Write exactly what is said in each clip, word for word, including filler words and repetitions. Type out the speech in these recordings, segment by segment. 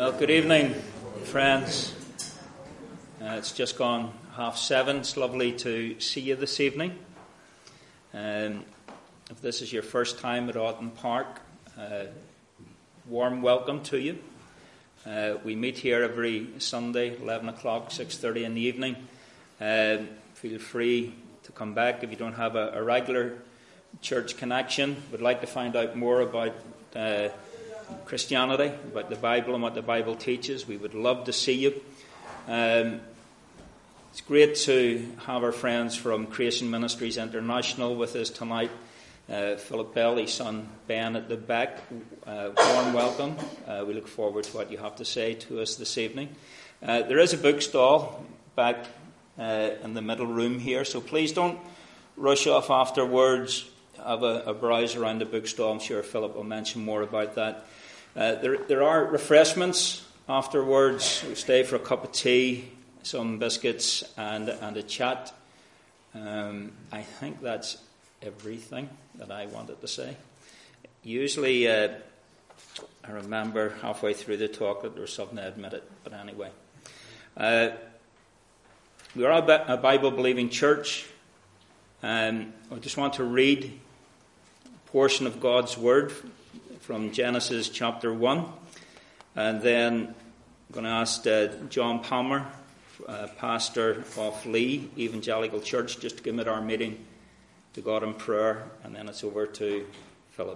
Well, good evening, friends. Uh, it's just gone half seven. It's lovely to see you this evening. Um, if this is your first time at Aughton Park, uh, warm welcome to you. Uh, we meet here every Sunday, eleven o'clock, six thirty in the evening. Uh, feel free to come back if you don't have a, a regular church connection. Would like to find out more about uh, Christianity, about the Bible and what the Bible teaches. We would love to see you. Um, it's great to have our friends from Creation Ministries International with us tonight. Uh, Philip Bell, his son Ben at the back. Uh, warm welcome. Uh, we look forward to what you have to say to us this evening. Uh, there is a bookstall back uh, in the middle room here, so please don't rush off afterwards. Have a, a browse around the bookstall. I'm sure Philip will mention more about that. Uh, there, there are refreshments afterwards. We'll stay for a cup of tea, some biscuits, and and a chat. Um, I think that's everything that I wanted to say. Usually, uh, I remember halfway through the talk that there was something I admitted, but anyway. Uh, we are a Bible-believing church. Um, I just want to read a portion of God's Word from Genesis chapter one. And then I'm going to ask uh, John Palmer, uh, pastor of Lee Evangelical Church, just to commit our meeting to God in prayer. And then it's over to Philip.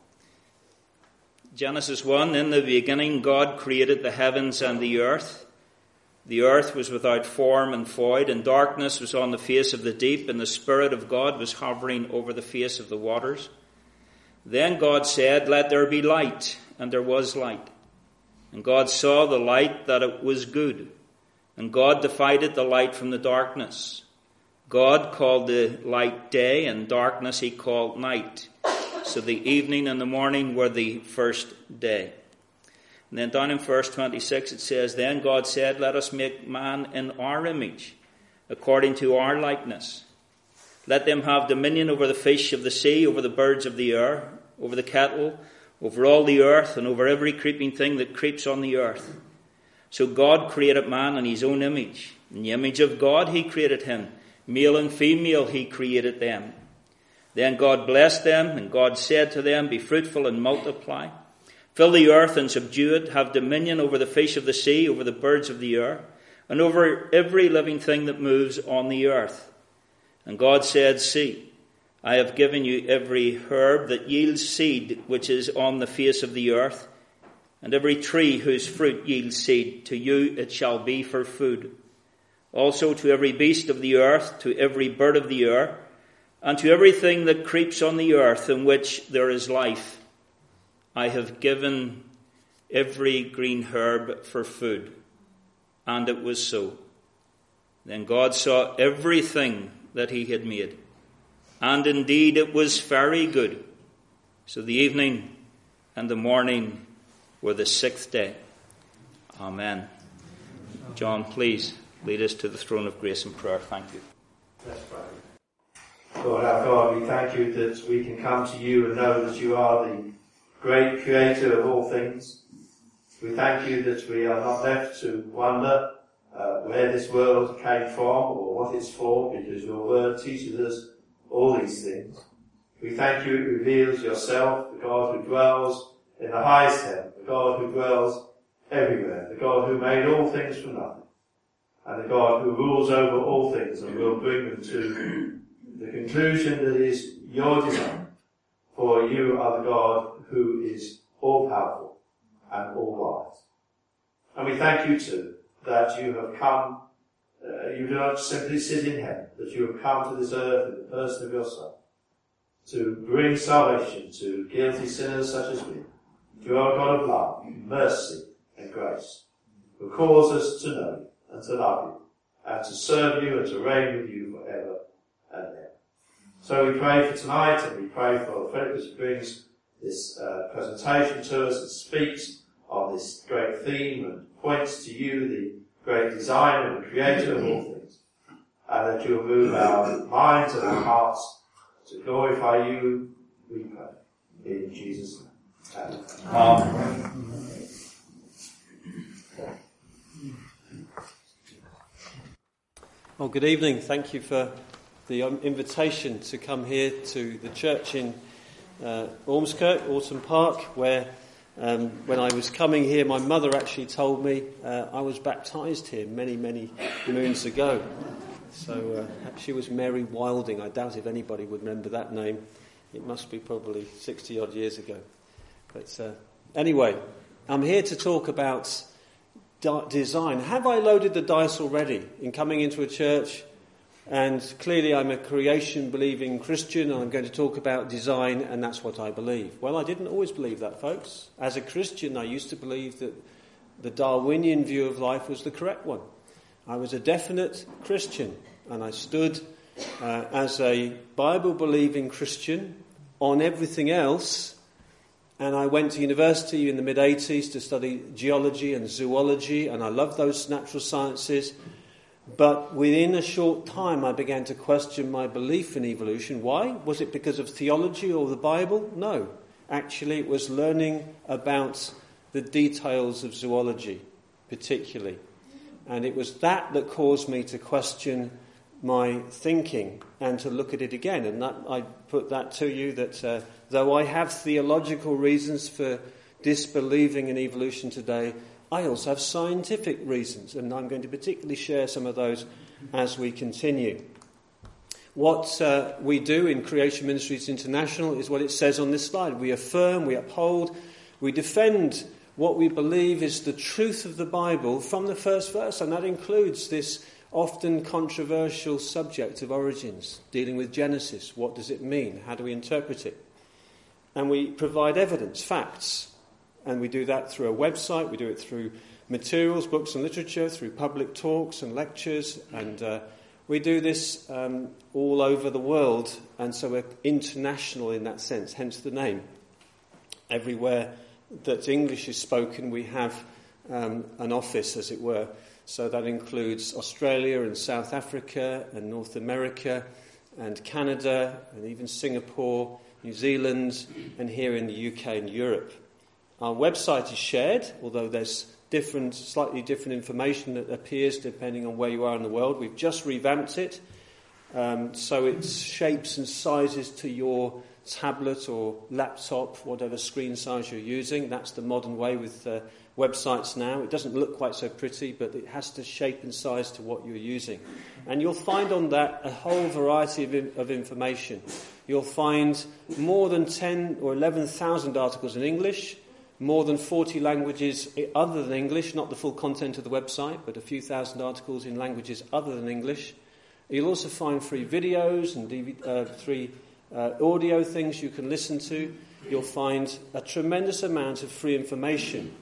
Genesis one, in the beginning God created the heavens and the earth. The earth was without form and void, and darkness was on the face of the deep, and the Spirit of God was hovering over the face of the waters. Then God said, "Let there be light," and there was light. And God saw the light that it was good, and God divided the light from the darkness. God called the light day, and darkness he called night. So the evening and the morning were the first day. And then down in verse twenty-six it says, "Then God said, Let us make man in our image, according to our likeness. Let them have dominion over the fish of the sea, over the birds of the air, over the cattle, over all the earth, and over every creeping thing that creeps on the earth." So God created man in his own image. In the image of God he created him. Male and female he created them. Then God blessed them, and God said to them, "Be fruitful and multiply. Fill the earth and subdue it. Have dominion over the fish of the sea, over the birds of the air, and over every living thing that moves on the earth." And God said, "See, I have given you every herb that yields seed which is on the face of the earth, and every tree whose fruit yields seed. To you it shall be for food. Also to every beast of the earth, to every bird of the air, and to everything that creeps on the earth in which there is life, I have given every green herb for food." And it was so. Then God saw everything that he had made, and indeed it was very good. So the evening and the morning were the sixth day. Amen. John, please lead us to the throne of grace in prayer. Thank you. Let's pray. Lord our God, we thank you that we can come to you and know that you are the great creator of all things. We thank you that we are not left to wonder uh, where this world came from or what it's for, because your word teaches us all these things. We thank you it reveals yourself, the God who dwells in the highest heaven, the God who dwells everywhere, the God who made all things from nothing, and the God who rules over all things and will bring them to the conclusion that is your design. For you are the God who is all-powerful and all-wise. And we thank you too that you have come, uh, you do not simply sit in heaven, that you have come to this earth in the person of your Son, to bring salvation to guilty sinners such as we. You are a God of love, mercy and grace, who calls us to know you and to love you, and to serve you and to reign with you forever and ever. So we pray for tonight, and we pray for Philip as he brings this uh, presentation to us and speaks on this great theme and points to you, the great designer and creator of all things, and that you will move our minds and our hearts to glorify you, we pray. In Jesus' name. Amen. Amen. Well, good evening. Thank you for the um, invitation to come here to the church in uh, Ormskirk, Orton Park, where um, when I was coming here, my mother actually told me uh, I was baptised here many, many moons ago. So uh, she was Mary Wilding. I doubt if anybody would remember that name. It must be probably sixty-odd years ago. But uh, anyway, I'm here to talk about design. Have I loaded the dice already in coming into a church? And clearly I'm a creation-believing Christian, and I'm going to talk about design, and that's what I believe. Well, I didn't always believe that, folks. As a Christian, I used to believe that the Darwinian view of life was the correct one. I was a definite Christian, and I stood uh, as a Bible-believing Christian on everything else. And I went to university in the mid-eighties to study geology and zoology, and I loved those natural sciences. But within a short time, I began to question my belief in evolution. Why? Was it because of theology or the Bible? No. Actually, it was learning about the details of zoology, particularly. And it was that that caused me to question my thinking and to look at it again. And that, I put that to you that... Uh, Though I have theological reasons for disbelieving in evolution today, I also have scientific reasons, and I'm going to particularly share some of those as we continue. What uh, we do in Creation Ministries International is what it says on this slide. We affirm, we uphold, we defend what we believe is the truth of the Bible from the first verse, and that includes this often controversial subject of origins, dealing with Genesis. What does it mean? How do we interpret it? And we provide evidence, facts, and we do that through a website, we do it through materials, books and literature, through public talks and lectures, and uh, we do this um, all over the world, and so we're international in that sense, hence the name. Everywhere that English is spoken, we have um, an office, as it were, so that includes Australia and South Africa and North America and Canada and even Singapore, New Zealand, and here in the U K and Europe. Our website is shared, although there's different, slightly different information that appears depending on where you are in the world. We've just revamped it, um, so it's shapes and sizes to your tablet or laptop, whatever screen size you're using. That's the modern way with uh, websites now. It doesn't look quite so pretty, but it has to shape and size to what you're using. And you'll find on that a whole variety of, in- of information. You'll find more than ten or eleven thousand articles in English, more than forty languages other than English, not the full content of the website, but a few thousand articles in languages other than English. You'll also find free videos and D V D, uh, free uh, audio things you can listen to. You'll find a tremendous amount of free information.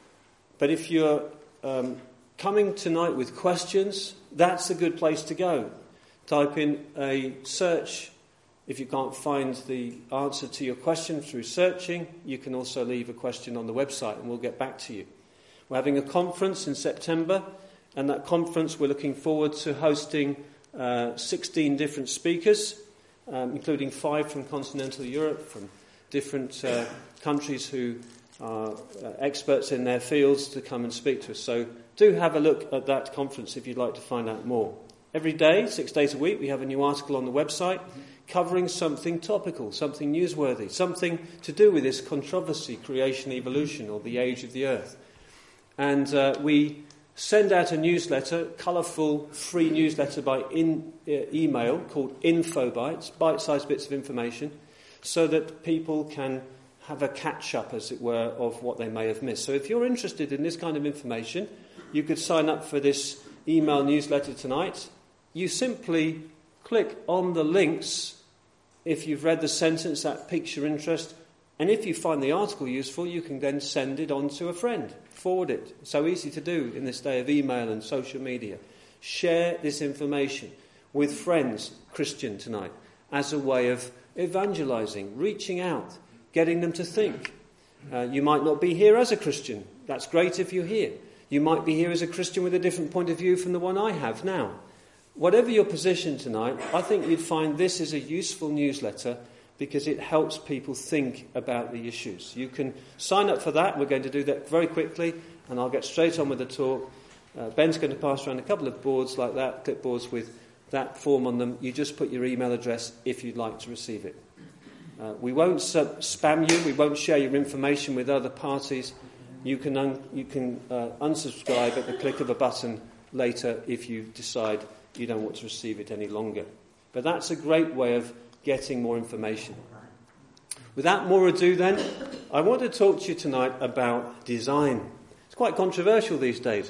But if you're um, coming tonight with questions, that's a good place to go. Type in a search. If you can't find the answer to your question through searching, you can also leave a question on the website and we'll get back to you. We're having a conference in September, and that conference we're looking forward to hosting uh, sixteen different speakers, um, including five from continental Europe, from different uh, countries who are uh, experts in their fields to come and speak to us. So do have a look at that conference if you'd like to find out more. Every day, six days a week, we have a new article on the website covering something topical, something newsworthy, something to do with this controversy, creation, evolution, or the age of the earth. And uh, we send out a newsletter, colourful, free newsletter by in, uh, email called InfoBites, bite-sized bits of information, so that people can have a catch-up, as it were, of what they may have missed. So if you're interested in this kind of information, you could sign up for this email newsletter tonight. You simply click on the links if you've read the sentence that piques your interest, and if you find the article useful, you can then send it on to a friend, forward it. It's so easy to do in this day of email and social media. Share this information with friends, Christian tonight, as a way of evangelizing, reaching out, getting them to think. Uh, you might not be here as a Christian. That's great if you're here. You might be here as a Christian with a different point of view from the one I have now. Whatever your position tonight, I think you'd find this is a useful newsletter because it helps people think about the issues. You can sign up for that. We're going to do that very quickly, and I'll get straight on with the talk. Uh, Ben's going to pass around a couple of boards like that, clipboards with that form on them. You just put your email address if you'd like to receive it. Uh, we won't sub- spam you. We won't share your information with other parties. You can un- you can uh, unsubscribe at the click of a button later if you decide you don't want to receive it any longer. But that's a great way of getting more information. Without more ado then, I want to talk to you tonight about design. It's quite controversial these days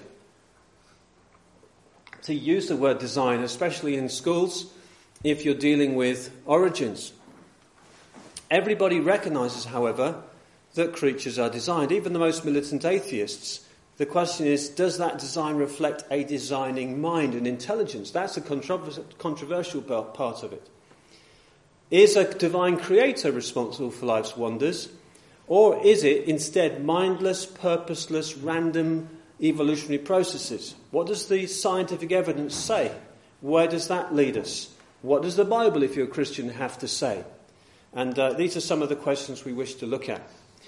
to use the word design, especially in schools, if you're dealing with origins. Everybody recognises, however, that creatures are designed, even the most militant atheists. The question is, does that design reflect a designing mind and intelligence? That's a controvers- controversial part of it. Is a divine creator responsible for life's wonders, or is it instead mindless, purposeless, random evolutionary processes? What does the scientific evidence say? Where does that lead us? What does the Bible, if you're a Christian, have to say? And uh, these are some of the questions we wish to look at.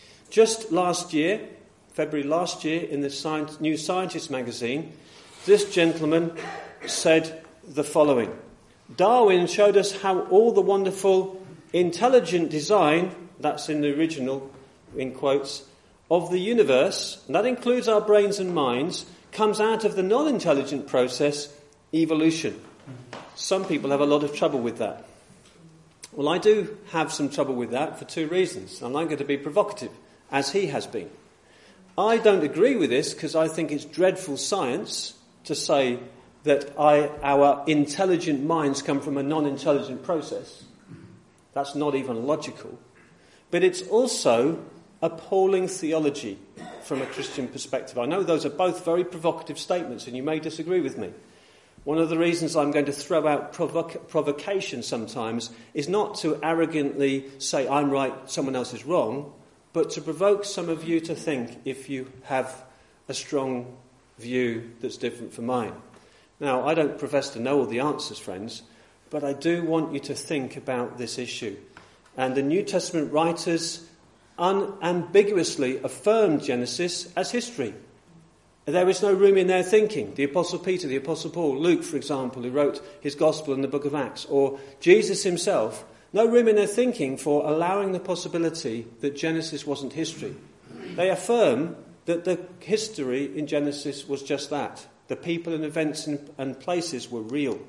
Just last year, February last year, in the Science, New Scientist magazine, this gentleman said the following: Darwin showed us how all the wonderful, intelligent design, that's in the original, in quotes, of the universe, and that includes our brains and minds, comes out of the non-intelligent process, evolution. Some people have a lot of trouble with that. Well, I do have some trouble with that for two reasons. I'm not going to be provocative, as he has been. I don't agree with this because I think it's dreadful science to say that I, our intelligent minds come from a non-intelligent process. That's not even logical. But it's also appalling theology from a Christian perspective. I know those are both very provocative statements, and you may disagree with me. One of the reasons I'm going to throw out provoc- provocation sometimes is not to arrogantly say I'm right, someone else is wrong, but to provoke some of you to think if you have a strong view that's different from mine. Now, I don't profess to know all the answers, friends, but I do want you to think about this issue. And the New Testament writers unambiguously affirmed Genesis as history. There is no room in their thinking. The Apostle Peter, the Apostle Paul, Luke, for example, who wrote his Gospel in the book of Acts, or Jesus himself, no room in their thinking for allowing the possibility that Genesis wasn't history. They affirm that the history in Genesis was just that. The people and events and places were real.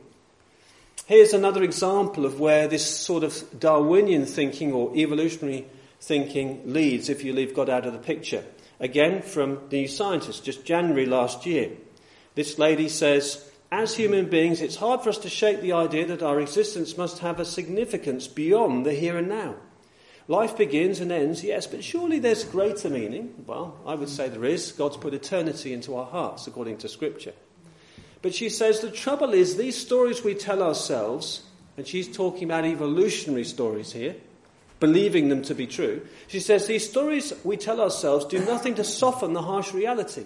Here's another example of where this sort of Darwinian thinking or evolutionary thinking leads if you leave God out of the picture. Again, from the New Scientist, just January last year. This lady says, as human beings, it's hard for us to shake the idea that our existence must have a significance beyond the here and now. Life begins and ends, yes, but surely there's greater meaning. Well, I would say there is. God's put eternity into our hearts, according to Scripture. But she says the trouble is these stories we tell ourselves, and she's talking about evolutionary stories here, believing them to be true. She says these stories we tell ourselves do nothing to soften the harsh reality.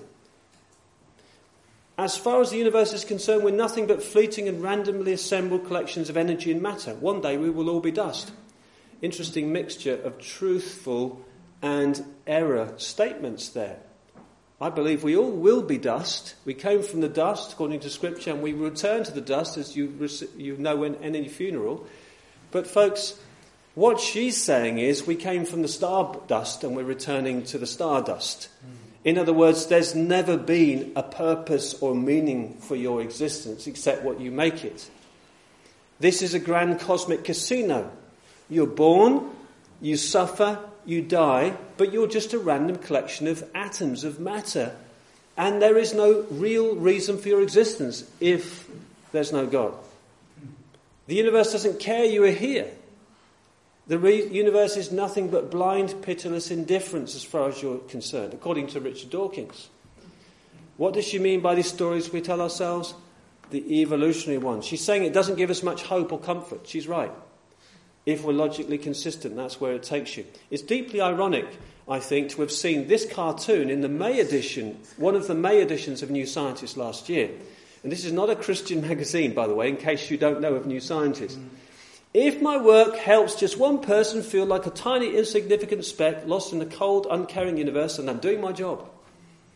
As far as the universe is concerned, we're nothing but fleeting and randomly assembled collections of energy and matter. One day we will all be dust. Interesting mixture of truthful and error statements there. I believe we all will be dust. We came from the dust, according to Scripture, and we return to the dust, as you you know in any funeral. But folks, what she's saying is we came from the star dust and we're returning to the stardust. In other words, there's never been a purpose or meaning for your existence except what you make it. This is a grand cosmic casino. You're born, you suffer, you die, but you're just a random collection of atoms of matter. And there is no real reason for your existence if there's no God. The universe doesn't care you are here. The re- universe is nothing but blind, pitiless indifference as far as you're concerned, according to Richard Dawkins. What does she mean by these stories we tell ourselves? The evolutionary ones. She's saying it doesn't give us much hope or comfort. She's right. If we're logically consistent, that's where it takes you. It's deeply ironic, I think, to have seen this cartoon in the May edition, one of the May editions of New Scientist last year. And this is not a Christian magazine, by the way, in case you don't know of New Scientist. Mm. If my work helps just one person feel like a tiny, insignificant speck lost in the cold, uncaring universe, then I'm doing my job.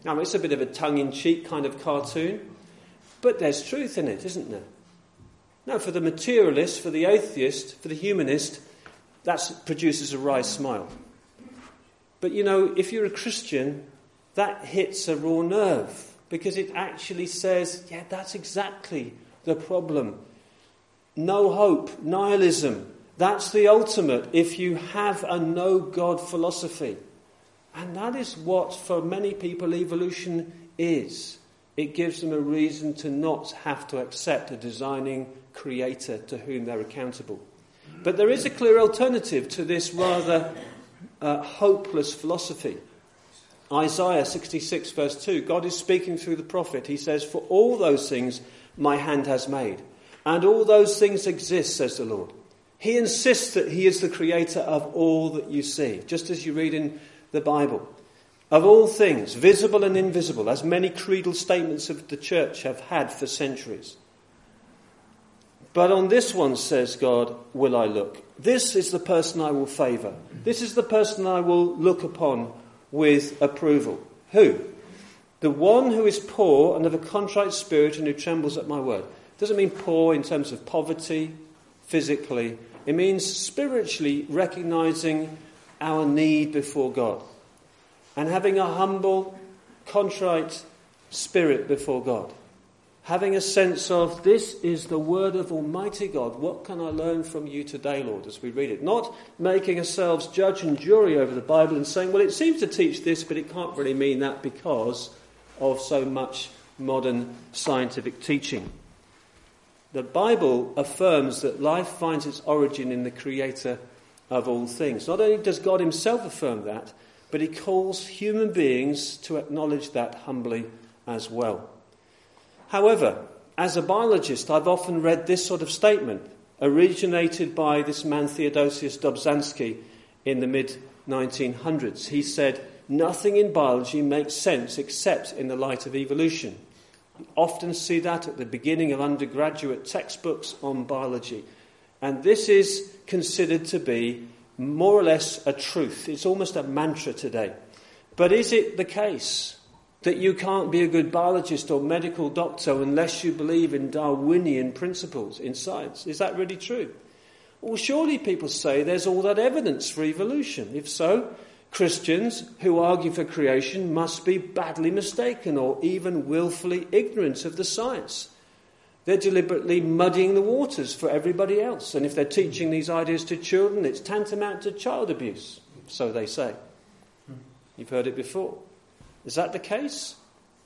Now, it's a bit of a tongue-in-cheek kind of cartoon, but there's truth in it, isn't there? Now, for the materialist, for the atheist, for the humanist, that produces a wry smile. But, you know, if you're a Christian, that hits a raw nerve, because it actually says, yeah, that's exactly the problem. No hope, nihilism, that's the ultimate if you have a no-God philosophy. And that is what, for many people, evolution is. It gives them a reason to not have to accept a designing creator to whom they're accountable. But there is a clear alternative to this rather uh, hopeless philosophy. Isaiah sixty-six verse two, God is speaking through the prophet. He says, "For all those things my hand has made, and all those things exist, says the Lord." He insists that he is the creator of all that you see, just as you read in the Bible. Of all things, visible and invisible, as many creedal statements of the church have had for centuries. But on this one, says God, will I look. This is the person I will favour. This is the person I will look upon with approval. Who? The one who is poor and of a contrite spirit and who trembles at my word. It doesn't mean poor in terms of poverty, physically. It means spiritually recognising our need before God and having a humble, contrite spirit before God. Having a sense of, this is the word of Almighty God. What can I learn from you today, Lord, as we read it? Not making ourselves judge and jury over the Bible and saying, well, it seems to teach this, but it can't really mean that because of so much modern scientific teaching. The Bible affirms that life finds its origin in the Creator of all things. Not only does God himself affirm that, but he calls human beings to acknowledge that humbly as well. However, as a biologist, I've often read this sort of statement, originated by this man Theodosius Dobzhansky in the mid nineteen hundreds. He said, "Nothing in biology makes sense except in the light of evolution." You often see that at the beginning of undergraduate textbooks on biology. And this is considered to be more or less a truth. It's almost a mantra today. But is it the case that you can't be a good biologist or medical doctor unless you believe in Darwinian principles in science? Is that really true? Well, surely people say there's all that evidence for evolution. If so, Christians who argue for creation must be badly mistaken or even willfully ignorant of the science. They're deliberately muddying the waters for everybody else. And if they're teaching these ideas to children, it's tantamount to child abuse, so they say. You've heard it before. Is that the case?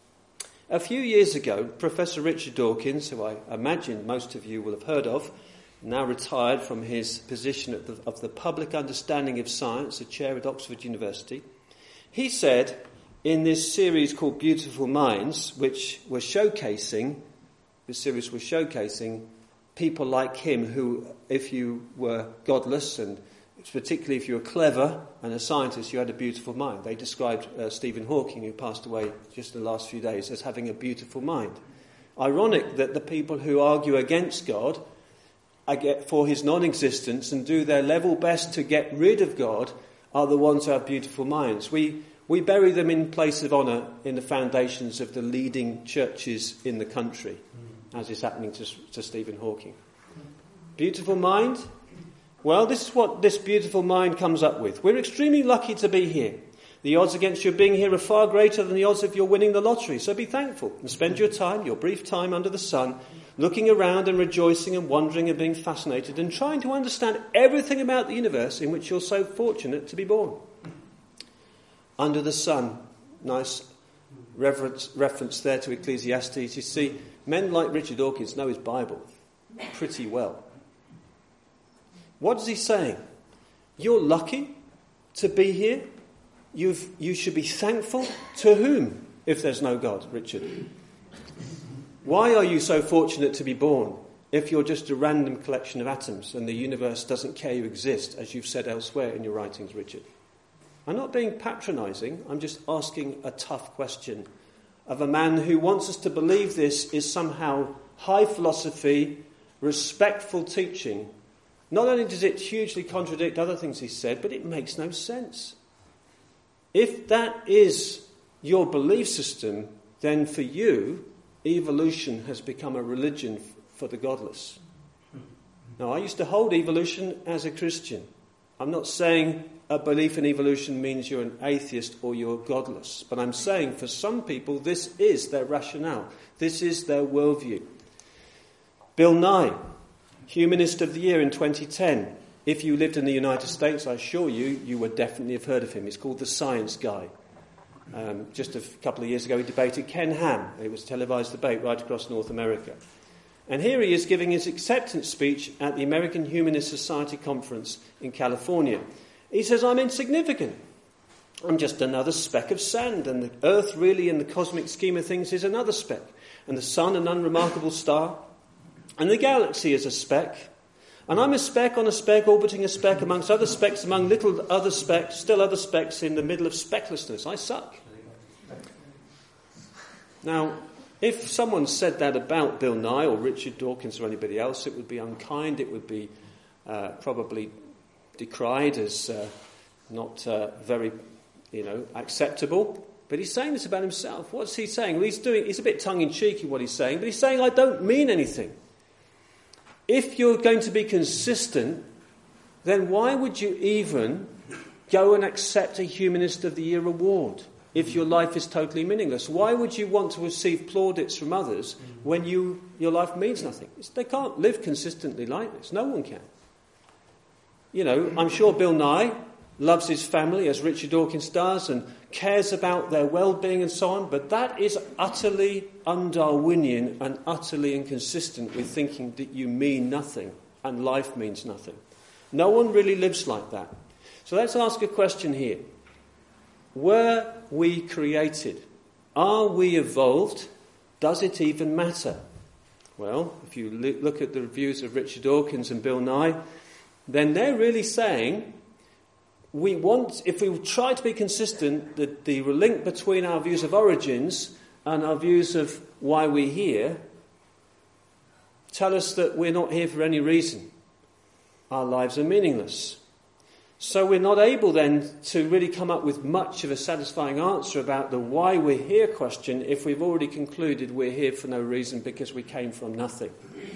A few years ago, Professor Richard Dawkins, who I imagine most of you will have heard of, now retired from his position at the, of the Public Understanding of Science, a chair at Oxford University, he said in this series called Beautiful Minds, which was showcasing, this series was showcasing people like him who, if you were godless and particularly if you were clever and a scientist, you had a beautiful mind. They described uh, Stephen Hawking, who passed away just in the last few days, as having a beautiful mind. Ironic that the people who argue against God for his non-existence and do their level best to get rid of God are the ones who have beautiful minds. We we bury them in place of honour in the foundations of the leading churches in the country, as is happening to, to Stephen Hawking. Beautiful mind? Well, this is what this beautiful mind comes up with. We're extremely lucky to be here. The odds against your being here are far greater than the odds of your winning the lottery. So be thankful and spend your time, your brief time under the sun, looking around and rejoicing and wondering and being fascinated and trying to understand everything about the universe in which you're so fortunate to be born. Under the sun. Nice reference, reference there to Ecclesiastes. You see, men like Richard Dawkins know his Bible pretty well. What is he saying? You're lucky to be here. You've, you should be thankful to whom, if there's no God, Richard? Why are you so fortunate to be born if you're just a random collection of atoms and the universe doesn't care you exist, as you've said elsewhere in your writings, Richard? I'm not being patronising, I'm just asking a tough question of a man who wants us to believe this is somehow high philosophy, respectful teaching. Not only does it hugely contradict other things he said, but it makes no sense. If that is your belief system, then for you, evolution has become a religion for the godless. Now, I used to hold evolution as a Christian. I'm not saying a belief in evolution means you're an atheist or you're godless, but I'm saying for some people this is their rationale. This is their worldview. Bill Nye, Humanist of the Year in twenty ten. If you lived in the United States, I assure you, you would definitely have heard of him. He's called the Science Guy. Um, just a couple of years ago, he debated Ken Ham. It was a televised debate right across North America. And here he is giving his acceptance speech at the American Humanist Society Conference in California. He says, I'm insignificant. I'm just another speck of sand, and the Earth really in the cosmic scheme of things is another speck, and the sun an unremarkable star, and the galaxy is a speck, and I'm a speck on a speck orbiting a speck amongst other specks among little other specks, still other specks in the middle of specklessness. I suck. Now, if someone said that about Bill Nye or Richard Dawkins or anybody else, it would be unkind, it would be uh, probably decried as uh, not uh, very, you know, acceptable. But he's saying this about himself. What's he saying? Well, he's doing, he's a bit tongue-in-cheek in what he's saying, but he's saying, I don't mean anything. If you're going to be consistent, then why would you even go and accept a Humanist of the Year award if your life is totally meaningless? Why would you want to receive plaudits from others when you your life means nothing? It's, they can't live consistently like this. No one can. You know, I'm sure Bill Nye loves his family as Richard Dawkins does and cares about their well-being and so on, but that is utterly un-Darwinian and utterly inconsistent with thinking that you mean nothing and life means nothing. No one really lives like that. So let's ask a question here. Were we created? Are we evolved? Does it even matter? Well, if you look at the reviews of Richard Dawkins and Bill Nye, then they're really saying we want, if we try to be consistent, the, the link between our views of origins and our views of why we're here tell us that we're not here for any reason. Our lives are meaningless. So we're not able then to really come up with much of a satisfying answer about the why we're here question if we've already concluded we're here for no reason because we came from nothing.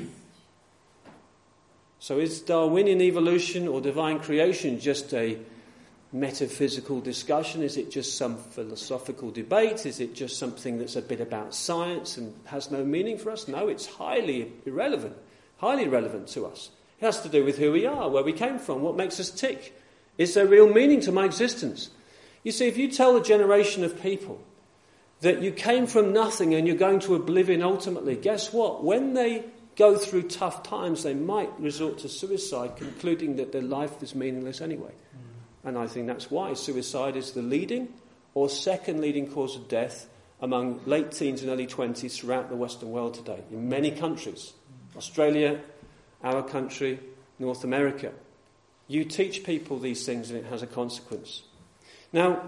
So is Darwinian evolution or divine creation just a metaphysical discussion? Is it just some philosophical debate? Is it just something that's a bit about science and has no meaning for us? No, it's highly irrelevant, highly relevant to us. It has to do with who we are, where we came from, what makes us tick. Is there real meaning to my existence? You see, if you tell a generation of people that you came from nothing and you're going to oblivion ultimately, guess what? When they go through tough times, they might resort to suicide, concluding that their life is meaningless anyway. And I think that's why suicide is the leading or second leading cause of death among late teens and early twenties throughout the Western world today, in many countries. Australia, our country, North America. You teach people these things and it has a consequence. Now,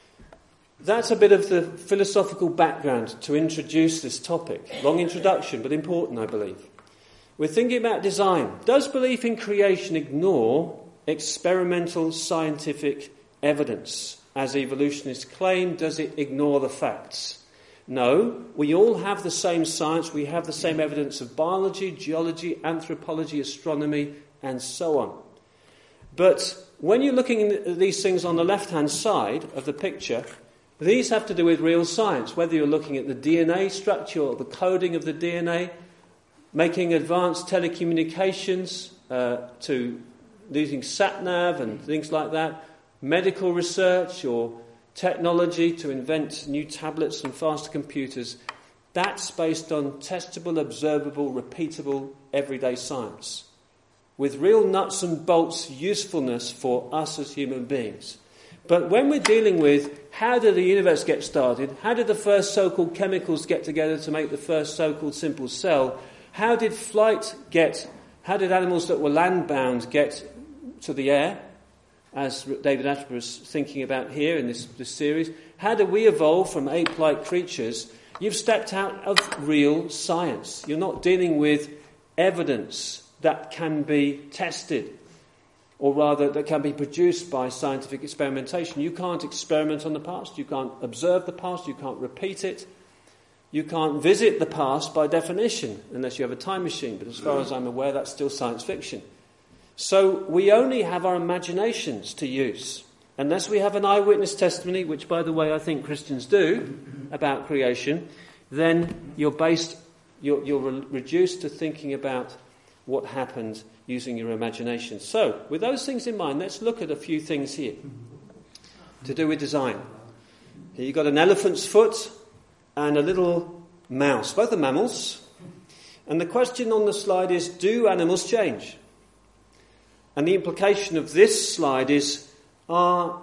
that's a bit of the philosophical background to introduce this topic. Long introduction, but important, I believe. We're thinking about design. Does belief in creation ignore experimental scientific evidence? As evolutionists claim, does it ignore the facts? No, we all have the same science, we have the same evidence of biology, geology, anthropology, astronomy, and so on. But when you're looking at these things on the left-hand side of the picture, these have to do with real science, whether you're looking at the D N A structure or the coding of the D N A, making advanced telecommunications uh, to using sat-nav and things like that, medical research or technology to invent new tablets and faster computers. That's based on testable, observable, repeatable, everyday science with real nuts and bolts usefulness for us as human beings. But when we're dealing with how did the universe get started, how did the first so-called chemicals get together to make the first so-called simple cell, how did flight get, how did animals that were land-bound get to the air, as David Attenborough is thinking about here in this, this series, how did we evolve from ape-like creatures? You've stepped out of real science. You're not dealing with evidence that can be tested. or rather that can be produced by scientific experimentation. You can't experiment on the past, you can't observe the past, you can't repeat it, you can't visit the past by definition unless you have a time machine, but as far as I'm aware that's still science fiction. So we only have our imaginations to use. Unless we have an eyewitness testimony, which by the way I think Christians do, about creation, then you're based, you're, you're re- reduced to thinking about what happened using your imagination. So, with those things in mind, let's look at a few things here to do with design. Here you've got an elephant's foot and a little mouse, both are mammals. And the question on the slide is, do animals change? And the implication of this slide is, are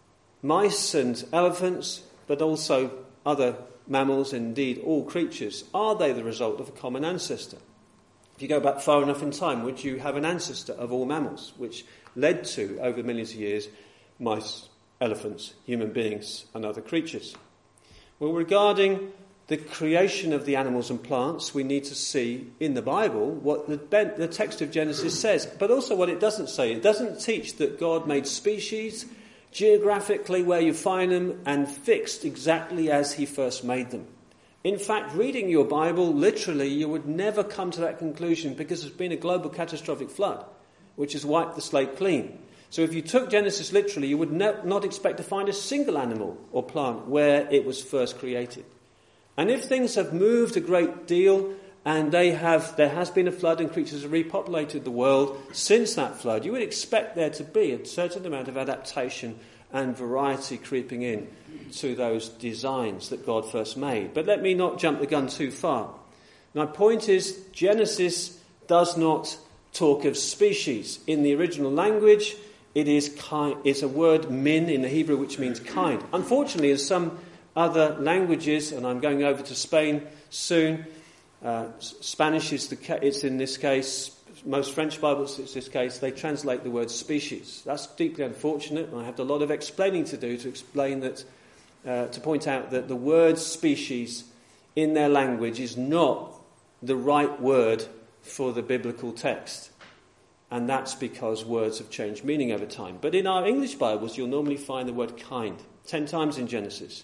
mice and elephants, but also other mammals, indeed all creatures, are they the result of a common ancestor? If you go back far enough in time, would you have an ancestor of all mammals, which led to, over millions of years, mice, elephants, human beings, and other creatures? Well, regarding the creation of the animals and plants, we need to see in the Bible what the, the text of Genesis says, but also what it doesn't say. It doesn't teach that God made species geographically where you find them and fixed exactly as he first made them. In fact, reading your Bible, literally, you would never come to that conclusion because there's been a global catastrophic flood, which has wiped the slate clean. So if you took Genesis literally, you would ne- not expect to find a single animal or plant where it was first created. And if things have moved a great deal and they have, there has been a flood and creatures have repopulated the world since that flood, you would expect there to be a certain amount of adaptation and variety creeping in to those designs that God first made. But let me not jump the gun too far. My point is, Genesis does not talk of species. In the original language, it is kind, it's a word min in the Hebrew, which means kind. Unfortunately, in some other languages, and I'm going over to Spain soon, uh, Spanish is the it's in this case, most French Bibles, it's this case, they translate the word species. That's deeply unfortunate, and I have a lot of explaining to do to explain that, uh, to point out that the word species in their language is not the right word for the biblical text. And that's because words have changed meaning over time. But in our English Bibles, you'll normally find the word kind, ten times in Genesis.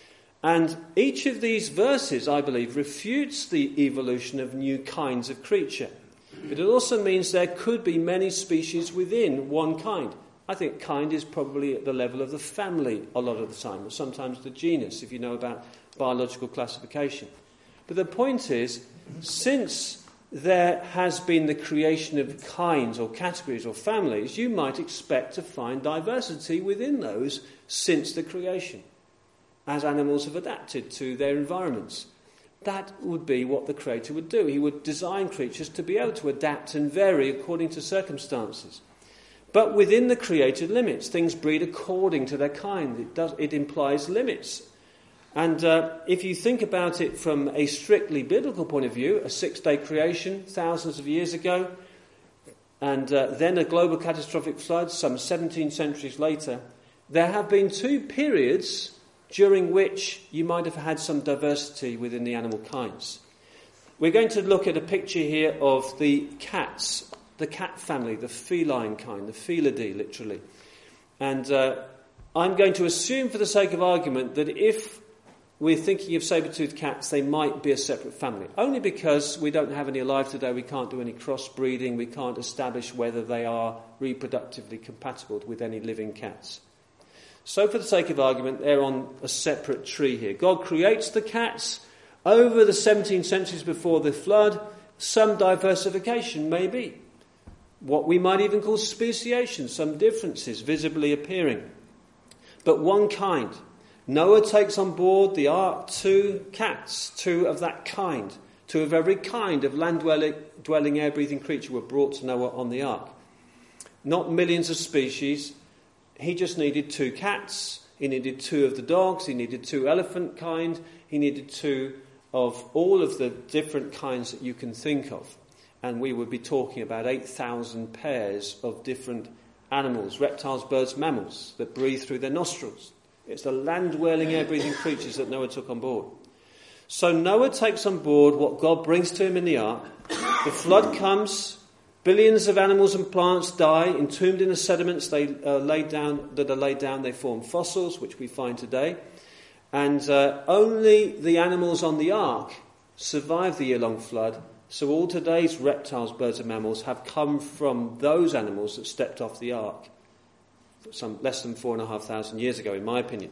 And each of these verses, I believe, refutes the evolution of new kinds of creature. But it also means there could be many species within one kind. I think kind is probably at the level of the family a lot of the time, or sometimes the genus, if you know about biological classification. But the point is, since there has been the creation of kinds or categories or families, you might expect to find diversity within those since the creation, as animals have adapted to their environments. That would be what the Creator would do. He would design creatures to be able to adapt and vary according to circumstances. But within the created limits, things breed according to their kind. It does, it implies limits. And uh, if you think about it from a strictly biblical point of view, a six-day creation thousands of years ago, and uh, then a global catastrophic flood some seventeen centuries later, there have been two periods during which you might have had some diversity within the animal kinds. We're going to look at a picture here of the cats, the cat family, the feline kind, the Felidae, literally. And uh, I'm going to assume, for the sake of argument, that if we're thinking of saber-toothed cats, they might be a separate family. Only because we don't have any alive today, we can't do any crossbreeding, we can't establish whether they are reproductively compatible with any living cats. So for the sake of argument, they're on a separate tree here. God creates the cats. Over the seventeen centuries before the flood, some diversification may be. What we might even call speciation, some differences visibly appearing. But one kind. Noah takes on board the ark two cats, two of that kind. Two of every kind of land-dwelling, air-breathing creature were brought to Noah on the ark. Not millions of species. He just needed two cats, he needed two of the dogs, he needed two elephant kind, he needed two of all of the different kinds that you can think of. And we would be talking about eight thousand pairs of different animals, reptiles, birds, mammals, that breathe through their nostrils. It's the land-dwelling, air-breathing creatures that Noah took on board. So Noah takes on board what God brings to him in the ark. The flood comes, Billions of animals and plants die, entombed in the sediments they uh, laid down, that are laid down. They form fossils, which we find today. And uh, only the animals on the ark survived the year-long flood. So all today's reptiles, birds and mammals have come from those animals that stepped off the ark some less than four and a half thousand years ago, in my opinion.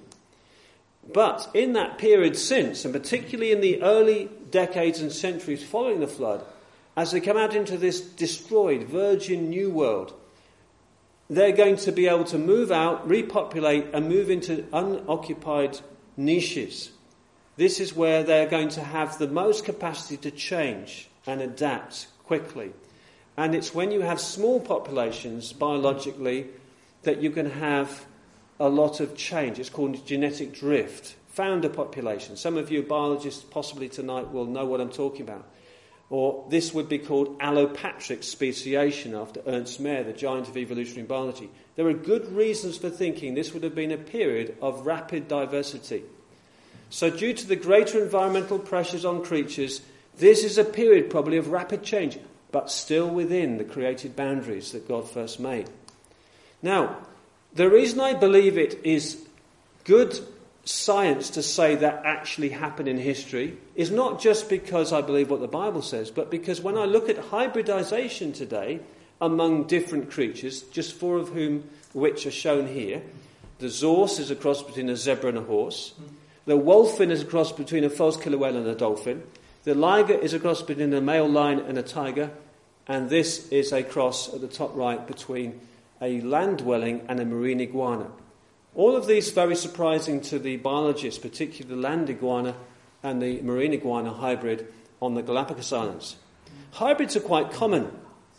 But in that period since, and particularly in the early decades and centuries following the flood, as they come out into this destroyed, virgin new world, they're going to be able to move out, repopulate, and move into unoccupied niches. This is where they're going to have the most capacity to change and adapt quickly. And it's when you have small populations, biologically, that you can have a lot of change. It's called genetic drift. Founder population. Some of you biologists possibly tonight will know what I'm talking about. Or this would be called allopatric speciation after Ernst Mayr, the giant of evolutionary biology. There are good reasons for thinking this would have been a period of rapid diversity. So due to the greater environmental pressures on creatures, this is a period probably of rapid change, but still within the created boundaries that God first made. Now, the reason I believe it is good science to say that actually happened in history is not just because I believe what the Bible says, but because when I look at hybridization today among different creatures, just four of whom which are shown here, the zorse is a cross between a zebra and a horse, the wolfin is a cross between a false killer whale and a dolphin, the liger is a cross between a male lion and a tiger, and this is a cross at the top right between a land-dwelling and a marine iguana. All of these very surprising to the biologists, particularly the land iguana and the marine iguana hybrid on the Galapagos Islands. Hybrids are quite common.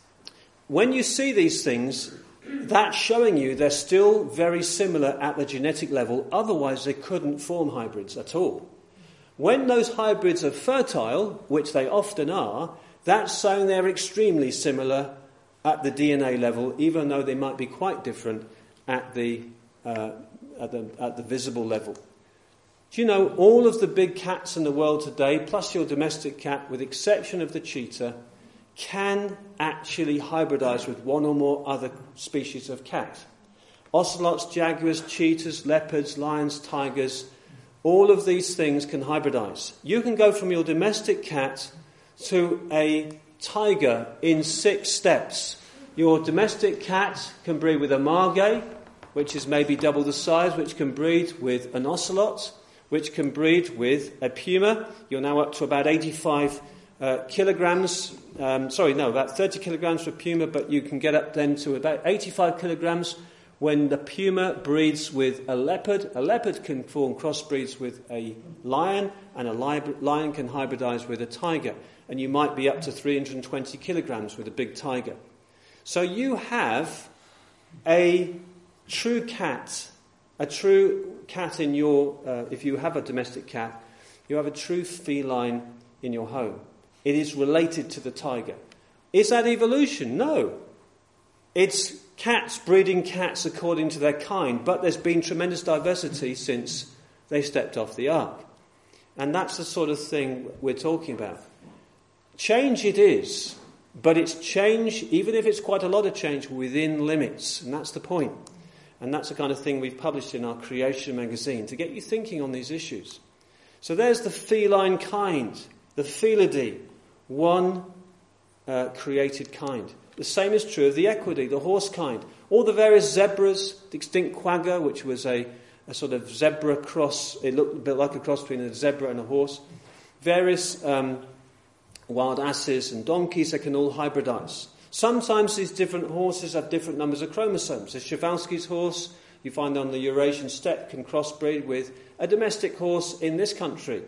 When you see these things, that's showing you they're still very similar at the genetic level, otherwise they couldn't form hybrids at all. When those hybrids are fertile, which they often are, that's showing they're extremely similar at the D N A level, even though they might be quite different at the uh, at the at the visible level. Do you know all of the big cats in the world today, plus your domestic cat, with exception of the cheetah, can actually hybridize with one or more other species of cat? Ocelots, jaguars, cheetahs, leopards, lions, tigers, all of these things can hybridize. You can go from your domestic cat to a tiger in six steps. Your domestic cat can breed with a margay, which is maybe double the size, which can breed with an ocelot, which can breed with a puma. You're now up to about eighty-five uh, kilograms. Um, sorry, no, about thirty kilograms for puma, but you can get up then to about eighty-five kilograms when the puma breeds with a leopard. A leopard can form crossbreeds with a lion, and a lion can hybridize with a tiger. And you might be up to three hundred twenty kilograms with a big tiger. So you have a true cat, a true cat in your, uh, if you have a domestic cat, you have a true feline in your home. It is related to the tiger. Is that evolution? No. It's cats breeding cats according to their kind, but there's been tremendous diversity since they stepped off the ark. And that's the sort of thing we're talking about. Change it is, but it's change, even if it's quite a lot of change, within limits. And that's the point. And that's the kind of thing we've published in our Creation magazine, to get you thinking on these issues. So there's the feline kind, the Felidae, one uh, created kind. The same is true of the Equidae, the horse kind. All the various zebras, the extinct quagga, which was a, a sort of zebra cross, it looked a bit like a cross between a zebra and a horse. Various um, wild asses and donkeys, they can all hybridize. Sometimes these different horses have different numbers of chromosomes. The Przewalski's horse, you find on the Eurasian steppe, can crossbreed with a domestic horse in this country.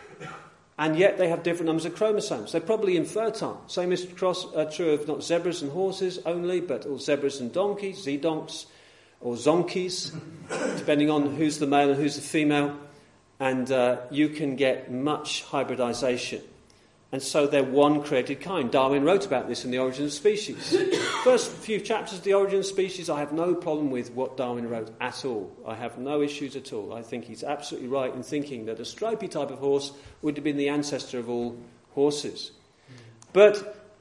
And yet they have different numbers of chromosomes. They're probably infertile. Same is cross, uh, true of not zebras and horses only, but all zebras and donkeys, zedonks or zonkies, depending on who's the male and who's the female. And uh, you can get much hybridization. And so they're one created kind. Darwin wrote about this in The Origin of Species. First few chapters of The Origin of Species, I have no problem with what Darwin wrote at all. I have no issues at all. I think he's absolutely right in thinking that a stripy type of horse would have been the ancestor of all horses. But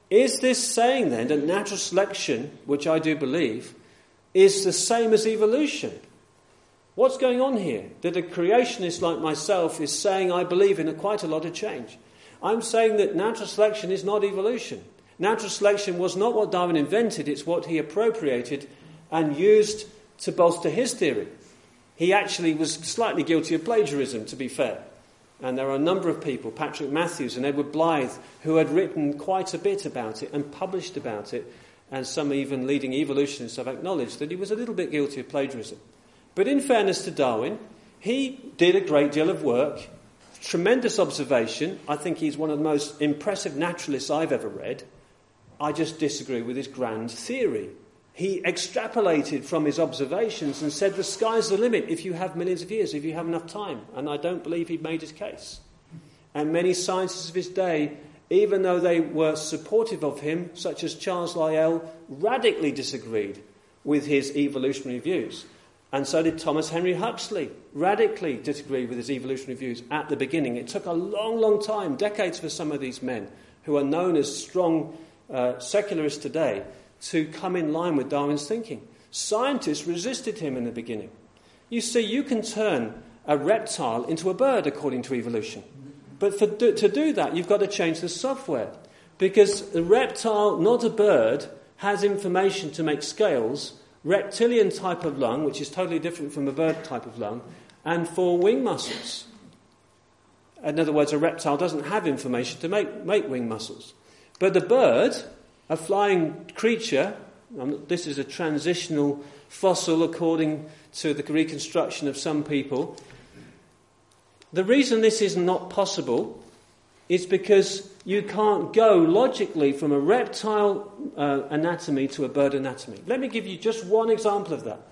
Is this saying then that natural selection, which I do believe, is the same as evolution? What's going on here? That a creationist like myself is saying I believe in a, quite a lot of change. I'm saying that natural selection is not evolution. Natural selection was not what Darwin invented, it's what he appropriated and used to bolster his theory. He actually was slightly guilty of plagiarism, to be fair. And there are a number of people, Patrick Matthews and Edward Blythe, who had written quite a bit about it and published about it, and some even leading evolutionists have acknowledged that he was a little bit guilty of plagiarism. But in fairness to Darwin, he did a great deal of work, tremendous observation. I think he's one of the most impressive naturalists I've ever read. I just disagree with his grand theory. He extrapolated from his observations and said the sky's the limit if you have millions of years, if you have enough time. And I don't believe he made his case. And many scientists of his day, even though they were supportive of him, such as Charles Lyell, radically disagreed with his evolutionary views. And so did Thomas Henry Huxley, radically disagreed with his evolutionary views at the beginning. It took a long, long time, decades for some of these men, who are known as strong uh, secularists today, to come in line with Darwin's thinking. Scientists resisted him in the beginning. You see, you can turn a reptile into a bird according to evolution. But for, to do that, you've got to change the software. Because a reptile, not a bird, has information to make scales, reptilian type of lung, which is totally different from a bird type of lung, and for wing muscles. In other words, a reptile doesn't have information to make, make wing muscles. But the bird, a flying creature, this is a transitional fossil according to the reconstruction of some people. The reason this is not possible is because you can't go logically from a reptile uh, anatomy to a bird anatomy. Let me give you just one example of that.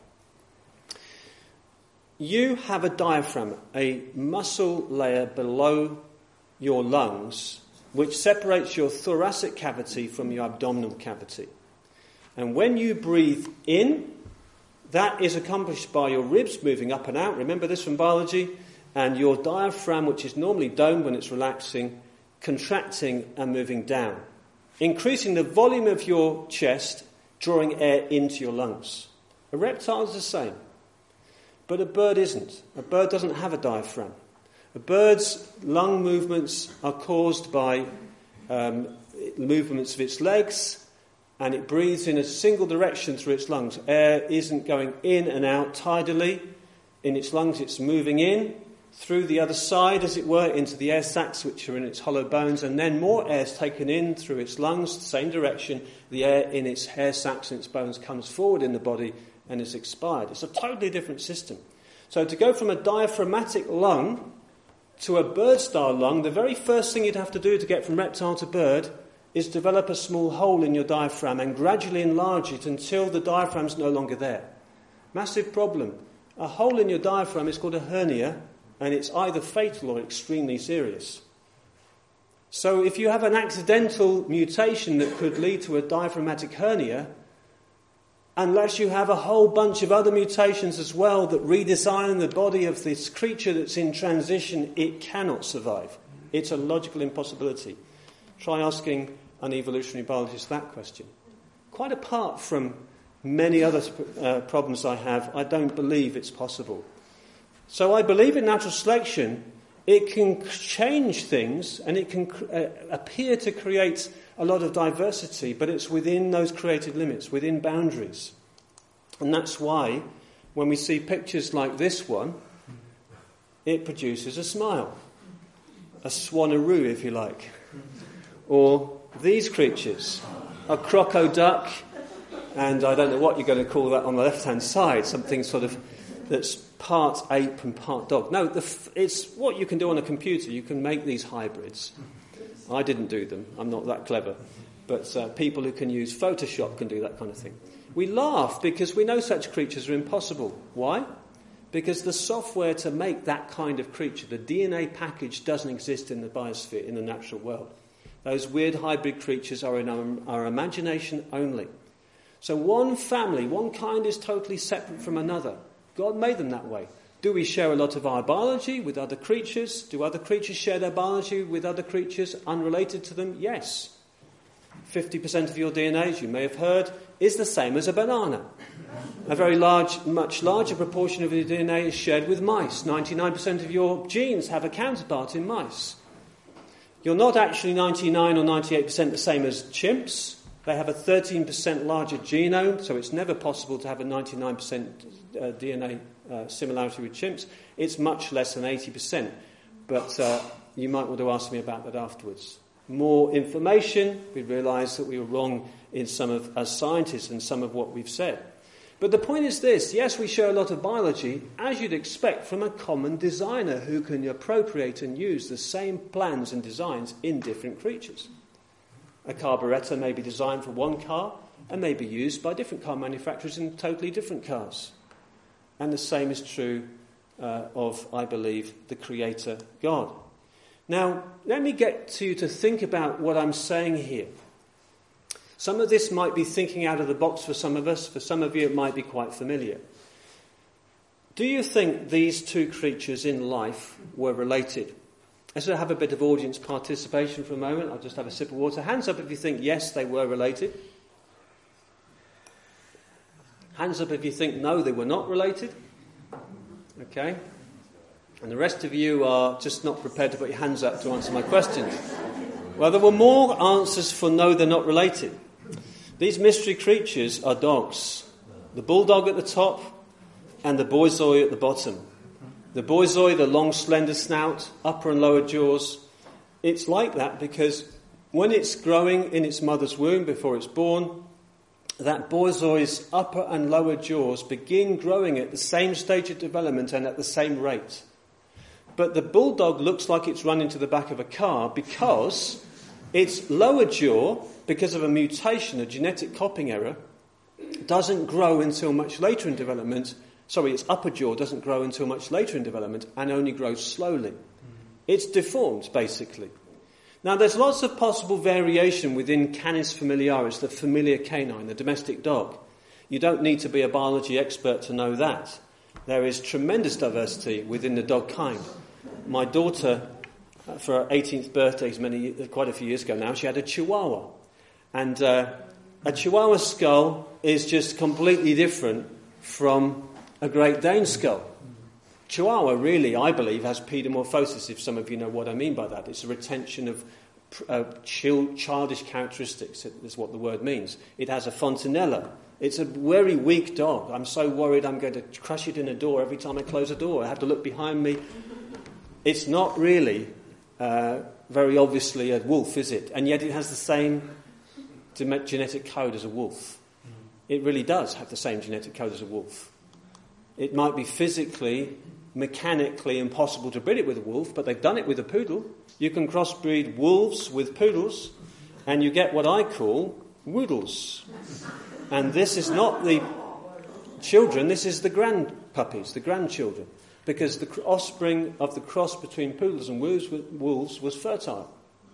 You have a diaphragm, a muscle layer below your lungs, which separates your thoracic cavity from your abdominal cavity. And when you breathe in, that is accomplished by your ribs moving up and out. Remember this from biology. And your diaphragm, which is normally domed when it's relaxing, contracting and moving down, increasing the volume of your chest, drawing air into your lungs. A reptile is the same, but a bird isn't. A bird doesn't have a diaphragm. A bird's lung movements are caused by um, movements of its legs, and it breathes in a single direction through its lungs. Air isn't going in and out tidally. In its lungs, it's moving in through the other side, as it were, into the air sacs which are in its hollow bones, and then more air is taken in through its lungs, the same direction. The air in its hair sacs and its bones comes forward in the body and is expired. It's a totally different system. So to go from a diaphragmatic lung to a bird-style lung, the very first thing you'd have to do to get from reptile to bird is develop a small hole in your diaphragm and gradually enlarge it until the diaphragm's no longer there. Massive problem. A hole in your diaphragm is called a hernia, and it's either fatal or extremely serious. So if you have an accidental mutation that could lead to a diaphragmatic hernia, unless you have a whole bunch of other mutations as well that redesign the body of this creature that's in transition, it cannot survive. It's a logical impossibility. Try asking an evolutionary biologist that question. Quite apart from many other uh, problems I have, I don't believe it's possible. So I believe in natural selection. It can change things and it can uh, appear to create a lot of diversity, but it's within those created limits, within boundaries. And that's why when we see pictures like this one, it produces a smile. A swanaroo, if you like. Or these creatures, a croco-duck, and I don't know what you're going to call that on the left-hand side, something sort of that's part ape and part dog. No, the f- it's what you can do on a computer. You can make these hybrids. I didn't do them. I'm not that clever. But uh, people who can use Photoshop can do that kind of thing. We laugh because we know such creatures are impossible. Why? Because the software to make that kind of creature, the D N A package, doesn't exist in the biosphere, in the natural world. Those weird hybrid creatures are in our, our imagination only. So one family, one kind is totally separate from another. God made them that way. Do we share a lot of our biology with other creatures? Do other creatures share their biology with other creatures unrelated to them? Yes. fifty percent of your D N A, as you may have heard, is the same as a banana. A very large, much larger proportion of your D N A is shared with mice. ninety-nine percent of your genes have a counterpart in mice. You're not actually ninety-nine or ninety-eight percent the same as chimps. They have a thirteen percent larger genome, so it's never possible to have a ninety-nine percent uh, D N A uh, similarity with chimps. It's much less than eighty percent. But uh, you might want to ask me about that afterwards. More information, we realise that we were wrong in some of, as scientists, in some of what we've said. But the point is this: yes, we show a lot of biology, as you'd expect from a common designer who can appropriate and use the same plans and designs in different creatures. A carburettor may be designed for one car and may be used by different car manufacturers in totally different cars. And the same is true uh, of, I believe, the Creator God. Now, let me get you to think about what I'm saying here. Some of this might be thinking out of the box for some of us. For some of you, it might be quite familiar. Do you think these two creatures in life were related? Let's have a bit of audience participation for a moment. I'll just have a sip of water. Hands up if you think, yes, they were related. Hands up if you think, no, they were not related. Okay. And the rest of you are just not prepared to put your hands up to answer my questions. Well, there were more answers for no, they're not related. These mystery creatures are dogs. The bulldog at the top and the borzoi at the bottom. The borzoi, the long, slender snout, upper and lower jaws. It's like that because when it's growing in its mother's womb before it's born, that borzoi's upper and lower jaws begin growing at the same stage of development and at the same rate. But the bulldog looks like it's run into the back of a car because its lower jaw, because of a mutation, a genetic copying error, doesn't grow until much later in development. Sorry, its upper jaw doesn't grow until much later in development and only grows slowly. It's deformed, basically. Now, there's lots of possible variation within Canis familiaris, the familiar canine, the domestic dog. You don't need to be a biology expert to know that. There is tremendous diversity within the dog kind. My daughter, for her eighteenth birthday, many, quite a few years ago now, she had a Chihuahua. And uh, a Chihuahua skull is just completely different from a Great Dane skull. Chihuahua really, I believe, has paedomorphosis, if some of you know what I mean by that. It's a retention of uh, child, childish characteristics, is what the word means. It has a fontanella. It's a very weak dog. I'm so worried I'm going to crush it in a door every time I close a door. I have to look behind me. It's not really uh, very obviously a wolf, is it? And yet it has the same genetic code as a wolf. It really does have the same genetic code as a wolf. It might be physically, mechanically impossible to breed it with a wolf, but they've done it with a poodle. You can crossbreed wolves with poodles, and you get what I call woodles. And this is not the children, this is the grand puppies, the grandchildren, because the offspring of the cross between poodles and wolves was fertile.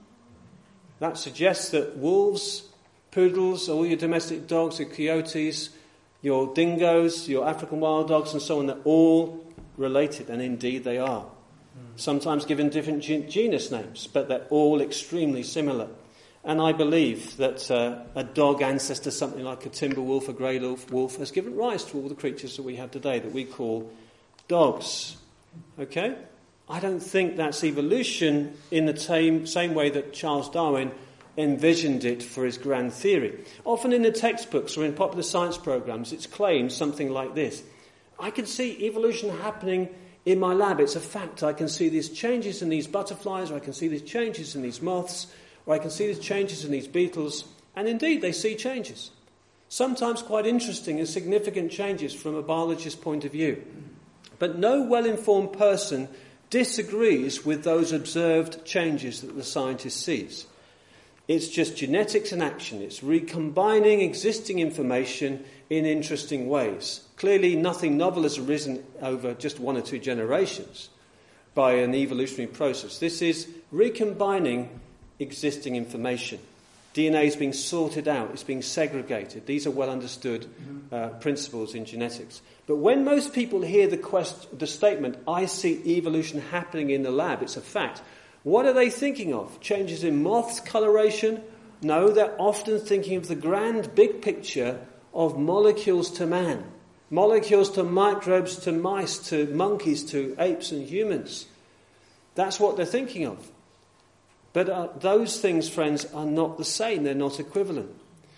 That suggests that wolves, poodles, all your domestic dogs, your coyotes, your dingoes, your African wild dogs and so on, they're all related, and indeed they are. Sometimes given different gen- genus names, but they're all extremely similar. And I believe that uh, a dog ancestor, something like a timber wolf, a grey wolf, has given rise to all the creatures that we have today that we call dogs. Okay? I don't think that's evolution in the same, same way that Charles Darwin envisioned it for his grand theory. Often in the textbooks or in popular science programs, it's claimed something like this. I can see evolution happening in my lab. It's a fact. I can see these changes in these butterflies, or I can see these changes in these moths, or I can see these changes in these beetles. And indeed, they see changes. Sometimes quite interesting and significant changes from a biologist's point of view. But no well-informed person disagrees with those observed changes that the scientist sees. It's just genetics in action. It's recombining existing information in interesting ways. Clearly, nothing novel has arisen over just one or two generations by an evolutionary process. This is recombining existing information. D N A is being sorted out. It's being segregated. These are well understood uh, principles in genetics. But when most people hear the, quest- the statement, I see evolution happening in the lab, it's a fact. What are they thinking of? Changes in moths' coloration No, they're often thinking of the grand big picture of molecules to man, molecules to microbes, to mice, to monkeys, to apes and humans. That's what they're thinking of. But uh, those things, friends, are not the same. They're not equivalent.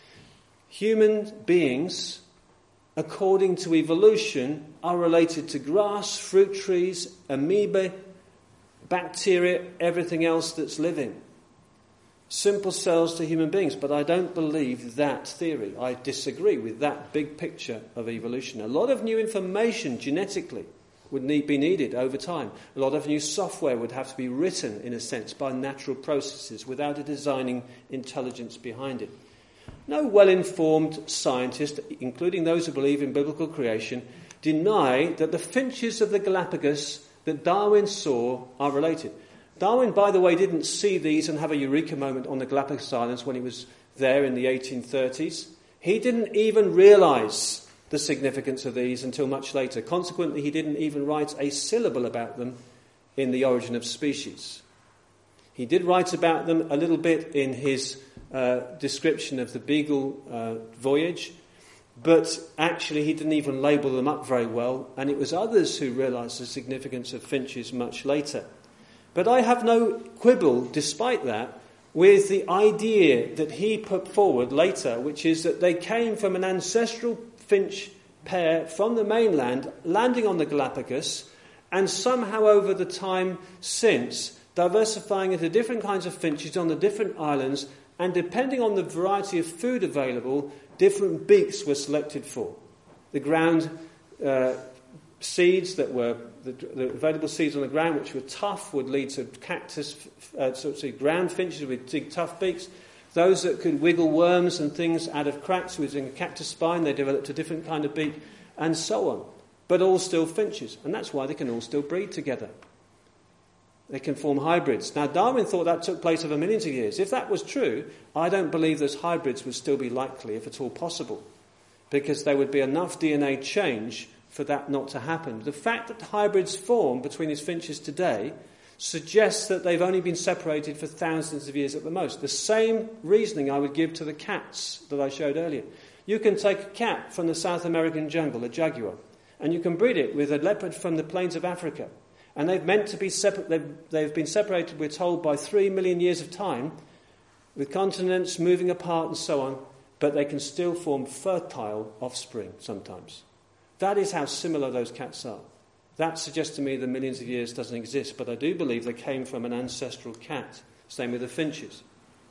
Human beings, according to evolution, are related to grass, fruit trees, amoeba, bacteria, everything else that's living. Simple cells to human beings, but I don't believe that theory. I disagree with that big picture of evolution. A lot of new information genetically would need, be needed over time. A lot of new software would have to be written, in a sense, by natural processes without a designing intelligence behind it. No well-informed scientist, including those who believe in biblical creation, deny that the finches of the Galapagos that Darwin saw are related. Darwin, by the way, didn't see these and have a eureka moment on the Galapagos Islands when he was there in the eighteen thirties. He didn't even realise the significance of these until much later. Consequently, he didn't even write a syllable about them in The Origin of Species. He did write about them a little bit in his uh, description of the Beagle uh, voyage, but actually he didn't even label them up very well, and it was others who realised the significance of finches much later. But I have no quibble, despite that, with the idea that he put forward later, which is that they came from an ancestral finch pair from the mainland, landing on the Galapagos, and somehow over the time since, diversifying into different kinds of finches on the different islands, and depending on the variety of food available, different beaks were selected for. The ground uh, seeds that were, the, the available seeds on the ground which were tough would lead to cactus, uh, sort of ground finches with big tough beaks. Those that could wiggle worms and things out of cracks within a cactus spine, they developed a different kind of beak, and so on. But all still finches, and that's why they can all still breed together. They can form hybrids. Now, Darwin thought that took place over millions of years. If that was true, I don't believe those hybrids would still be likely, if at all possible, because there would be enough D N A change for that not to happen. The fact that hybrids form between these finches today suggests that they've only been separated for thousands of years at the most. The same reasoning I would give to the cats that I showed earlier. You can take a cat from the South American jungle, a jaguar, and you can breed it with a leopard from the plains of Africa. And they've meant to be separ- they've, they've been separated, we're told, by three million years of time, with continents moving apart and so on, but they can still form fertile offspring sometimes. That is how similar those cats are. That suggests to me the millions of years doesn't exist, but I do believe they came from an ancestral cat. Same with the finches.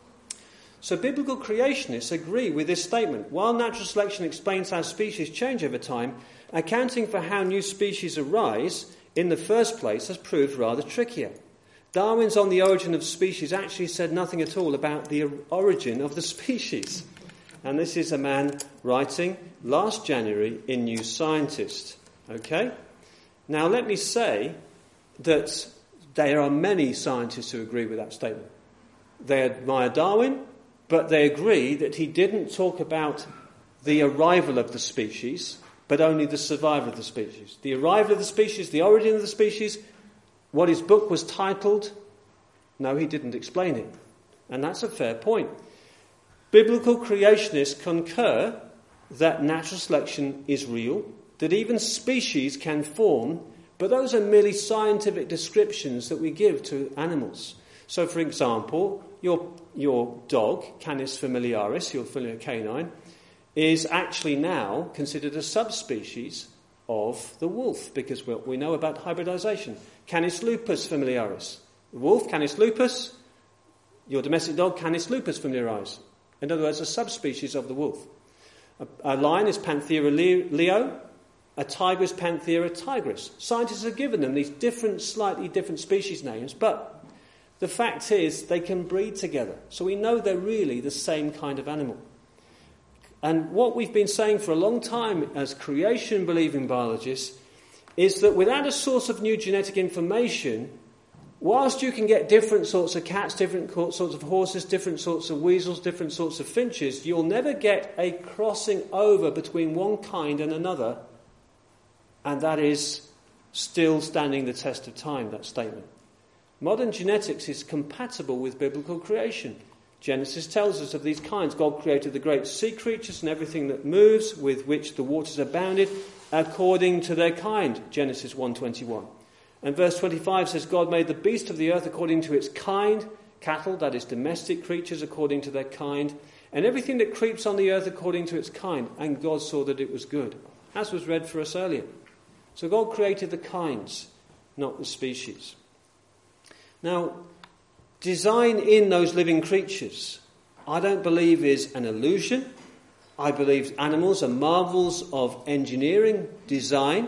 So biblical creationists agree with this statement. While natural selection explains how species change over time, accounting for how new species arise in the first place has proved rather trickier. Darwin's On the Origin of Species actually said nothing at all about the origin of the species. And this is a man writing last January in New Scientist. Okay? Now, let me say that there are many scientists who agree with that statement. They admire Darwin, but they agree that he didn't talk about the arrival of the species, but only the survival of the species. The arrival of the species, the origin of the species, what his book was titled, no, he didn't explain it. And that's a fair point. Biblical creationists concur that natural selection is real, that even species can form, but those are merely scientific descriptions that we give to animals. So, for example, your your dog, Canis familiaris, your familiar canine, is actually now considered a subspecies of the wolf, because we, we know about hybridization. Canis lupus familiaris. The wolf, Canis lupus, your domestic dog, Canis lupus familiaris. In other words, a subspecies of the wolf. A, a lion is Panthera leo. A tiger is Panthera tigris. Scientists have given them these different, slightly different species names, but the fact is they can breed together. So we know they're really the same kind of animal. And what we've been saying for a long time as creation-believing biologists is that without a source of new genetic information, whilst you can get different sorts of cats, different sorts of horses, different sorts of weasels, different sorts of finches, you'll never get a crossing over between one kind and another. And that is still standing the test of time, that statement. Modern genetics is compatible with biblical creation. Genesis tells us of these kinds. God created the great sea creatures and everything that moves, with which the waters abounded, according to their kind. Genesis one twenty-one. And verse twenty-five says, God made the beast of the earth according to its kind, cattle, that is domestic creatures, according to their kind, and everything that creeps on the earth according to its kind. And God saw that it was good, as was read for us earlier. So God created the kinds, not the species. Now, design in those living creatures, I don't believe is an illusion. I believe animals are marvels of engineering, design.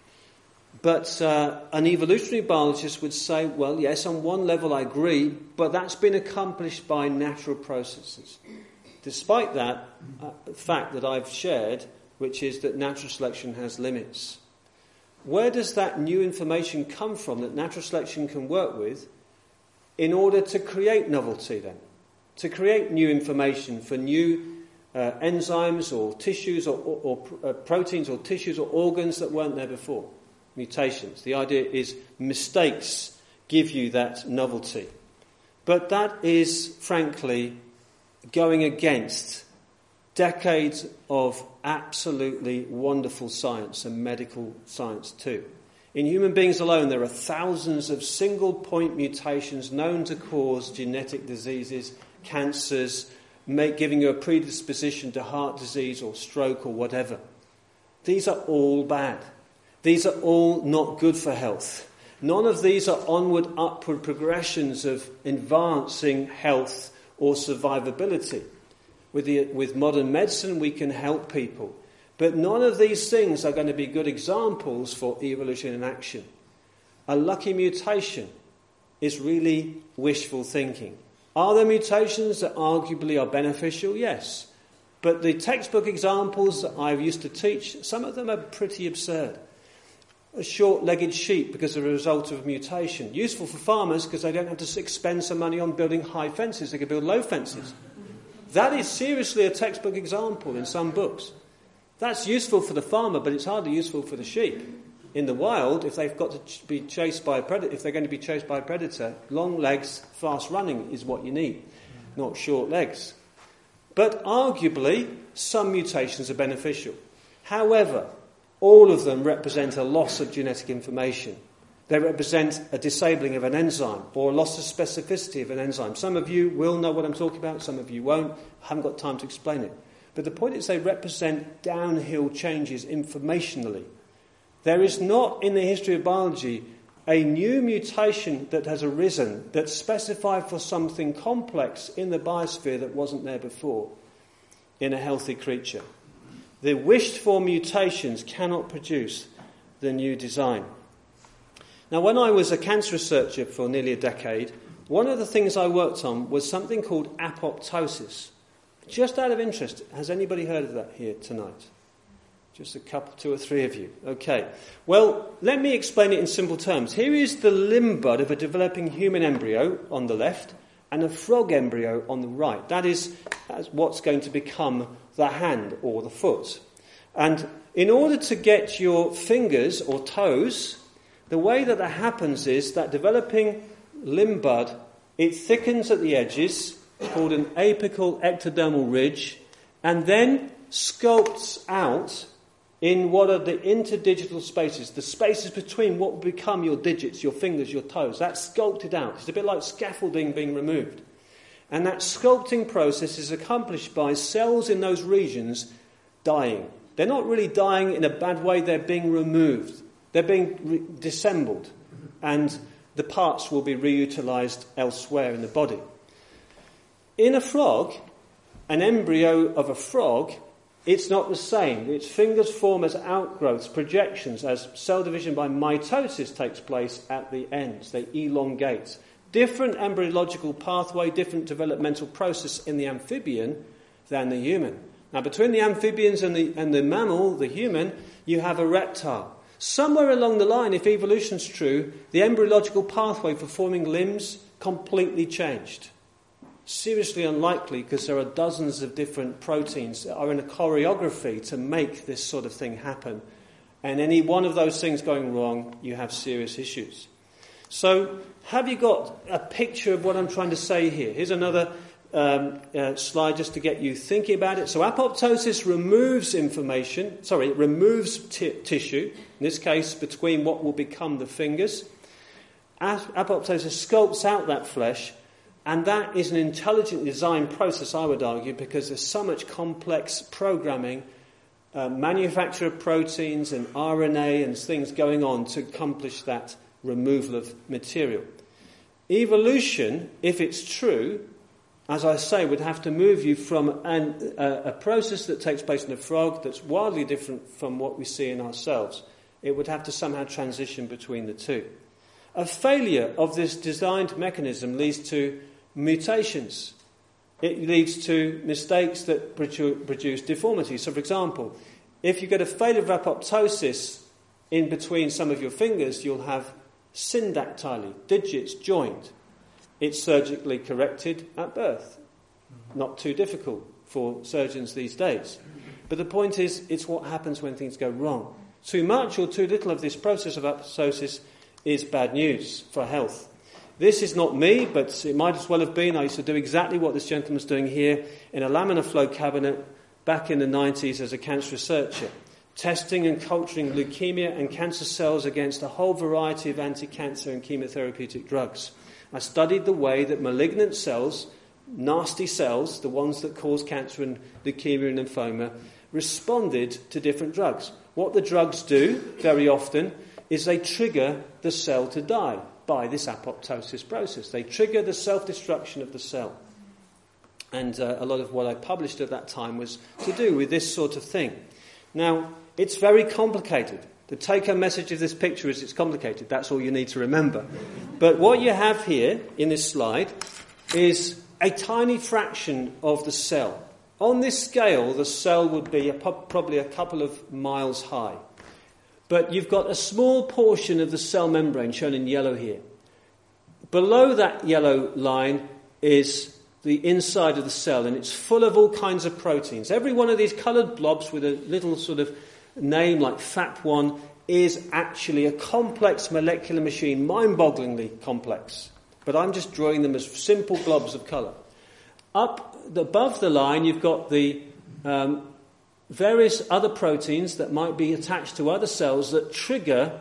But uh, an evolutionary biologist would say, well, yes, on one level I agree, but that's been accomplished by natural processes. Despite that uh, fact that I've shared, which is that natural selection has limits. Where does that new information come from that natural selection can work with in order to create novelty then? To create new information for new uh, enzymes or tissues or, or, or uh, proteins or tissues or organs that weren't there before. Mutations. The idea is mistakes give you that novelty. But that is, frankly, going against decades of absolutely wonderful science and medical science too. In human beings alone, there are thousands of single-point mutations known to cause genetic diseases, cancers, make, giving you a predisposition to heart disease or stroke or whatever. These are all bad. These are all not good for health. None of these are onward, upward progressions of advancing health or survivability. With, the, with modern medicine, we can help people. But none of these things are going to be good examples for evolution in action. A lucky mutation is really wishful thinking. Are there mutations that arguably are beneficial? Yes. But the textbook examples that I used to teach, some of them are pretty absurd. A short-legged sheep because of a result of a mutation. Useful for farmers because they don't have to expend some money on building high fences. They can build low fences. That is seriously a textbook example in some books. That's useful for the farmer, but it's hardly useful for the sheep. In the wild, if they've got to be chased by a predator, if they're going to be chased by a predator, long legs, fast running is what you need, not short legs. But arguably, some mutations are beneficial. However, all of them represent a loss of genetic information. They represent a disabling of an enzyme or a loss of specificity of an enzyme. Some of you will know what I'm talking about, some of you won't. I haven't got time to explain it. But the point is they represent downhill changes informationally. There is not in the history of biology a new mutation that has arisen that's specified for something complex in the biosphere that wasn't there before in a healthy creature. The wished-for mutations cannot produce the new design. Now, when I was a cancer researcher for nearly a decade, one of the things I worked on was something called apoptosis. Just out of interest, has anybody heard of that here tonight? Just a couple, two or three of you. Okay. Well, let me explain it in simple terms. Here is the limb bud of a developing human embryo on the left and a frog embryo on the right. That is what's going to become the hand or the foot. And in order to get your fingers or toes, the way that that happens is that developing limb bud, it thickens at the edges, called an apical ectodermal ridge, and then sculpts out in what are the interdigital spaces, the spaces between what will become your digits, your fingers, your toes. That's sculpted out. It's a bit like scaffolding being removed. And that sculpting process is accomplished by cells in those regions dying. They're not really dying in a bad way, they're being removed. They're being re- disassembled. And the parts will be reutilised elsewhere in the body. In a frog, an embryo of a frog, it's not the same. Its fingers form as outgrowths, projections, as cell division by mitosis takes place at the ends. They elongate. Different embryological pathway, different developmental process in the amphibian than the human. Now, between the amphibians and the, and the mammal, the human, you have a reptile. Somewhere along the line, if evolution's true, the embryological pathway for forming limbs completely changed. Seriously unlikely, because there are dozens of different proteins that are in a choreography to make this sort of thing happen. And any one of those things going wrong, you have serious issues. So, have you got a picture of what I'm trying to say here? Here's another um, uh, slide just to get you thinking about it. So apoptosis removes information, sorry, it removes t- tissue, in this case between what will become the fingers. Apoptosis sculpts out that flesh, and that is an intelligent design process, I would argue, because there's so much complex programming, uh, manufacture of proteins and R N A and things going on to accomplish that removal of material. Evolution, if it's true, as I say, would have to move you from an, uh, a process that takes place in a frog that's wildly different from what we see in ourselves. It would have to somehow transition between the two. A failure of this designed mechanism leads to mutations. It leads to mistakes that produce deformity. So, for example, if you get a failure of apoptosis in between some of your fingers, you'll have syndactyly, digits joined. It's surgically corrected at birth. Not too difficult for surgeons these days. But the point is, it's what happens when things go wrong. Too much or too little of this process of apoptosis is bad news for health. This is not me, but it might as well have been. I used to do exactly what this gentleman's doing here in a laminar flow cabinet back in the nineties as a cancer researcher, testing and culturing leukemia and cancer cells against a whole variety of anti-cancer and chemotherapeutic drugs. I studied the way that malignant cells, nasty cells, the ones that cause cancer and leukemia and lymphoma, responded to different drugs. What the drugs do, very often, is they trigger the cell to die by this apoptosis process. They trigger the self-destruction of the cell. And uh, a lot of what I published at that time was to do with this sort of thing. Now, it's very complicated. The take-home message of this picture is it's complicated. That's all you need to remember. But what you have here in this slide is a tiny fraction of the cell. On this scale, the cell would be a, probably a couple of miles high. But you've got a small portion of the cell membrane shown in yellow here. Below that yellow line is the inside of the cell, and it's full of all kinds of proteins. Every one of these coloured blobs with a little sort of name like F A P one is actually a complex molecular machine, mind-bogglingly complex. But I'm just drawing them as simple blobs of colour. Up above the line, you've got the um, various other proteins that might be attached to other cells that trigger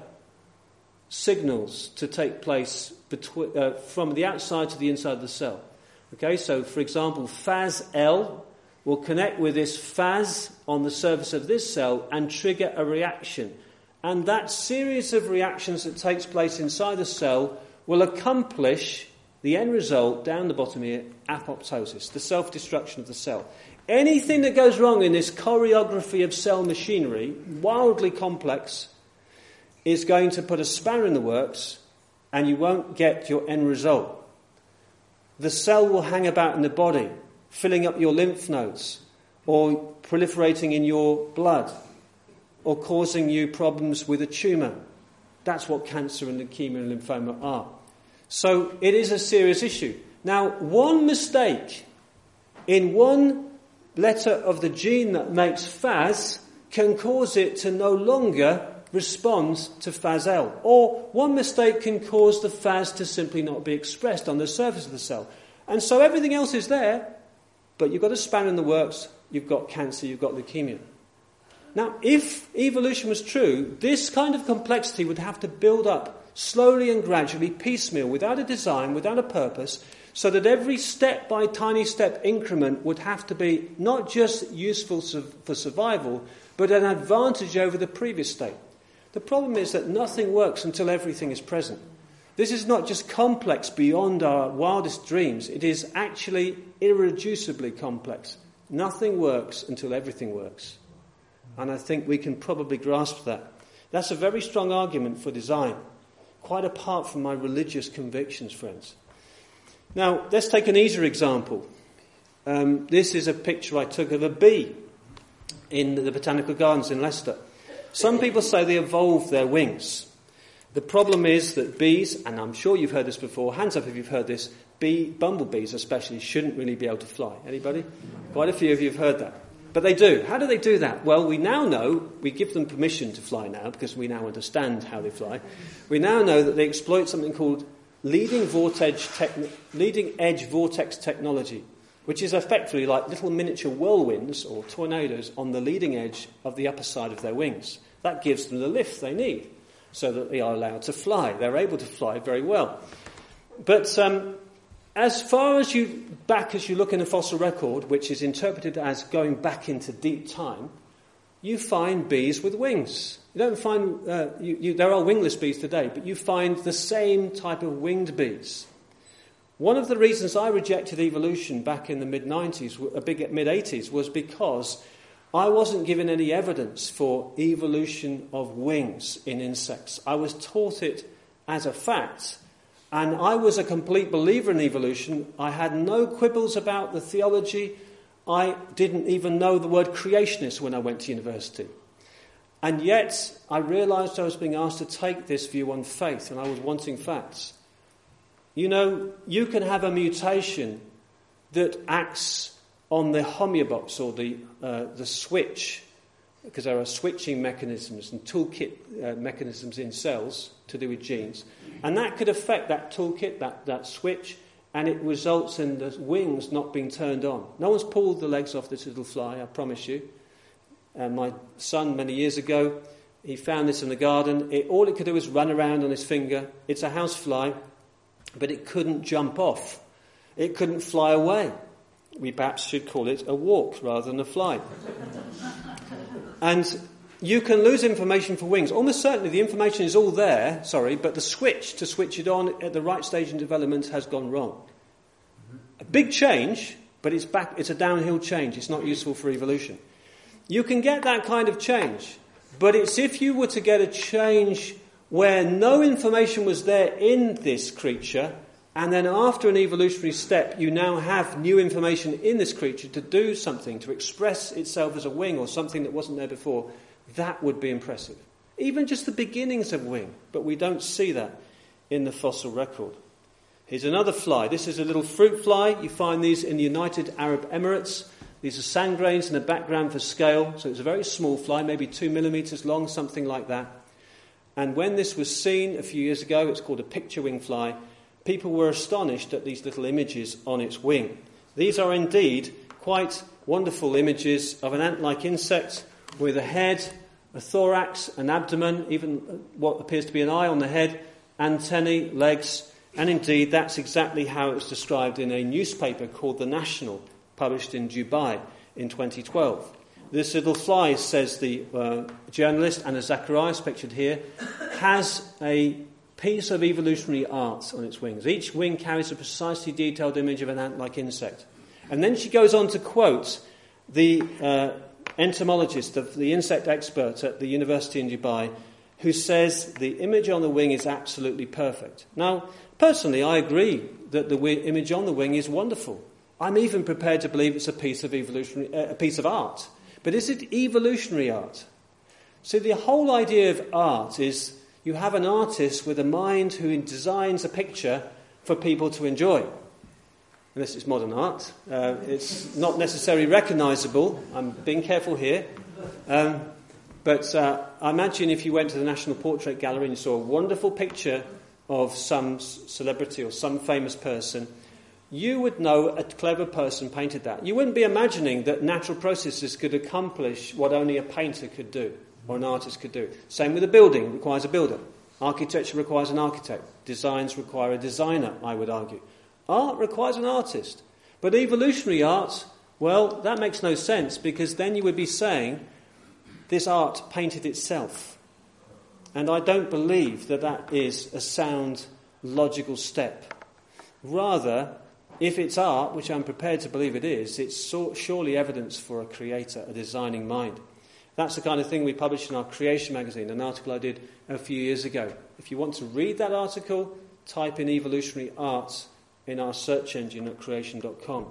signals to take place between, uh, from the outside to the inside of the cell. Okay, so for example, F A S L will connect with this F A S on the surface of this cell and trigger a reaction. And that series of reactions that takes place inside the cell will accomplish the end result, down the bottom here, apoptosis, the self-destruction of the cell. Anything that goes wrong in this choreography of cell machinery, wildly complex, is going to put a spanner in the works, and you won't get your end result. The cell will hang about in the body, filling up your lymph nodes, or proliferating in your blood, or causing you problems with a tumour. That's what cancer and leukemia and lymphoma are. So it is a serious issue. Now, one mistake in one letter of the gene that makes F A S can cause it to no longer respond to F A S L. Or one mistake can cause the F A S to simply not be expressed on the surface of the cell. And so everything else is there, but you've got a spanner in the works, you've got cancer, you've got leukemia. Now, if evolution was true, this kind of complexity would have to build up slowly and gradually, piecemeal, without a design, without a purpose, so that every step by tiny step increment would have to be not just useful for survival, but an advantage over the previous state. The problem is that nothing works until everything is present. This is not just complex beyond our wildest dreams, it is actually irreducibly complex. Nothing works until everything works. And I think we can probably grasp that. That's a very strong argument for design, quite apart from my religious convictions, friends. Now, let's take an easier example. Um, this is a picture I took of a bee in the Botanical Gardens in Leicester. Some people say they evolved their wings. The problem is that bees, and I'm sure you've heard this before, hands up if you've heard this, bee, bumblebees especially, shouldn't really be able to fly. Anybody? Quite a few of you have heard that. But they do. How do they do that? Well, we now know, we give them permission to fly now, because we now understand how they fly. We now know that they exploit something called leading vortex techn- leading edge vortex technology. which is effectively like little miniature whirlwinds or tornadoes on the leading edge of the upper side of their wings. That gives them the lift they need so that they are allowed to fly. They're able to fly very well. But um, as far as you back as you look in the fossil record, which is interpreted as going back into deep time, you find bees with wings. You don't find uh, you, you, there are wingless bees today, but you find the same type of winged bees. One of the reasons I rejected evolution back in the mid nineties, a big mid eighties, was because I wasn't given any evidence for evolution of wings in insects. I was taught it as a fact, and I was a complete believer in evolution. I had no quibbles about the theology. I didn't even know the word creationist when I went to university. And yet, I realised I was being asked to take this view on faith, and I was wanting facts. You know, you can have a mutation that acts on the homeobox, or the uh, the switch, because there are switching mechanisms and toolkit uh, mechanisms in cells to do with genes. And that could affect that toolkit, that, that switch, and it results in the wings not being turned on. No one's pulled the legs off this little fly, I promise you. And my son, many years ago, he found this in the garden. It, all it could do was run around on his finger. It's a housefly, but it couldn't jump off. It couldn't fly away. We perhaps should call it a walk rather than a fly. And you can lose information for wings. Almost certainly the information is all there, sorry, but the switch to switch it on at the right stage in development has gone wrong. A big change, but it's back. It's a downhill change. It's not useful for evolution. You can get that kind of change, but it's if you were to get a change where no information was there in this creature, and then after an evolutionary step, you now have new information in this creature to do something, to express itself as a wing or something that wasn't there before, that would be impressive. Even just the beginnings of wing, but we don't see that in the fossil record. Here's another fly. This is a little fruit fly. You find these in the United Arab Emirates. These are sand grains in the background for scale, so it's a very small fly, maybe two millimetres long, something like that. And when this was seen a few years ago, it's called a picture wing fly, people were astonished at these little images on its wing. These are indeed quite wonderful images of an ant-like insect with a head, a thorax, an abdomen, even what appears to be an eye on the head, antennae, legs, and indeed that's exactly how it was described in a newspaper called The National, published in Dubai in twenty twelve. This little fly, says the uh, journalist, Anna Zacharias, pictured here, has a piece of evolutionary art on its wings. Each wing carries a precisely detailed image of an ant-like insect. And then she goes on to quote the uh, entomologist, the, the insect expert at the university in Dubai, who says the image on the wing is absolutely perfect. Now, personally, I agree that the wi- image on the wing is wonderful. I'm even prepared to believe it's a piece of evolutionary, uh, a piece of art. But is it evolutionary art? So the whole idea of art is you have an artist with a mind who designs a picture for people to enjoy. Unless it's modern art. Uh, it's not necessarily recognisable. I'm being careful here. Um, but uh, I imagine if you went to the National Portrait Gallery and you saw a wonderful picture of some celebrity or some famous person, you would know a clever person painted that. You wouldn't be imagining that natural processes could accomplish what only a painter could do, or an artist could do. Same with a building, it requires a builder. Architecture requires an architect. Designs require a designer, I would argue. Art requires an artist. But evolutionary art, well, that makes no sense, because then you would be saying this art painted itself. And I don't believe that that is a sound, logical step. Rather, if it's art, which I'm prepared to believe it is, it's so, surely evidence for a creator, a designing mind. That's the kind of thing we published in our Creation magazine, an article I did a few years ago. If you want to read that article, type in evolutionary art in our search engine at creation dot com.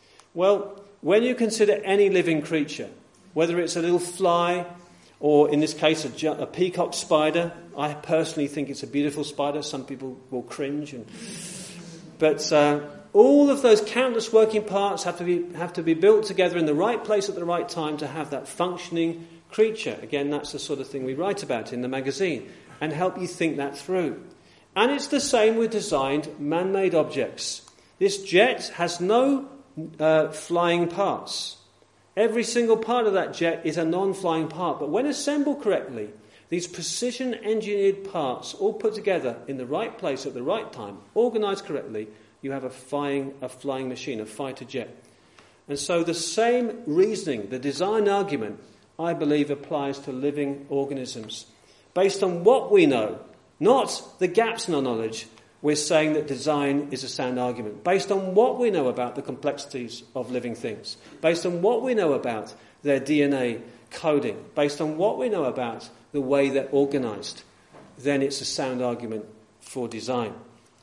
Well, when you consider any living creature, whether it's a little fly or in this case a, a peacock spider, I personally think it's a beautiful spider. Some people will cringe. And, but uh, all of those countless working parts have to be have to be built together in the right place at the right time to have that functioning creature. Again, that's the sort of thing we write about in the magazine and help you think that through. And it's the same with designed man-made objects. This jet has no uh, flying parts. Every single part of that jet is a non-flying part, but when assembled correctly, these precision-engineered parts all put together in the right place at the right time, organised correctly, you have a flying, a flying machine, a fighter jet. And so the same reasoning, the design argument, I believe applies to living organisms. Based on what we know, not the gaps in our knowledge, we're saying that design is a sound argument. Based on what we know about the complexities of living things, based on what we know about their D N A coding, based on what we know about the way they're organised, then it's a sound argument for design.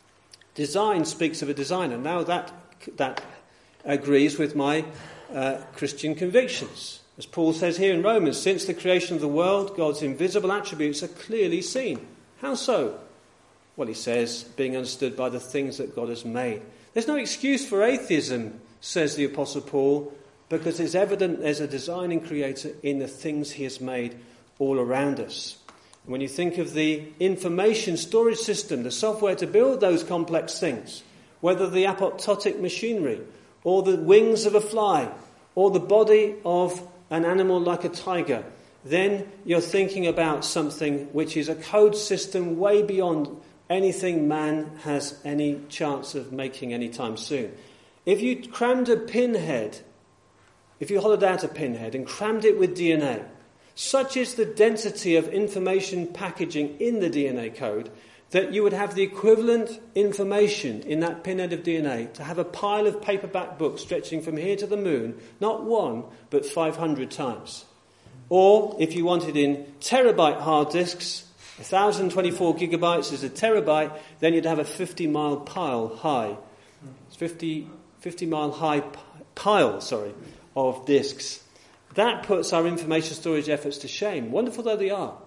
Design speaks of a designer. Now that that agrees with my uh, Christian convictions. As Paul says here in Romans, since the creation of the world, God's invisible attributes are clearly seen. How so? Well, he says, being understood by the things that God has made. There's no excuse for atheism, says the Apostle Paul, because it's evident there's a designing creator in the things he has made all around us. And when you think of the information storage system, the software to build those complex things, whether the apoptotic machinery, or the wings of a fly, or the body of an animal like a tiger, then you're thinking about something which is a code system way beyond anything man has any chance of making anytime soon. If you crammed a pinhead, if you hollowed out a pinhead and crammed it with D N A, such is the density of information packaging in the D N A code that you would have the equivalent information in that pinhead of D N A to have a pile of paperback books stretching from here to the moon, not one, but five hundred times. Or, if you wanted in terabyte hard disks, one thousand twenty-four gigabytes is a terabyte, then you'd have a fifty-mile pile high. It's fifty, fifty-mile high p- pile, sorry, of disks. That puts our information storage efforts to shame, wonderful though they are.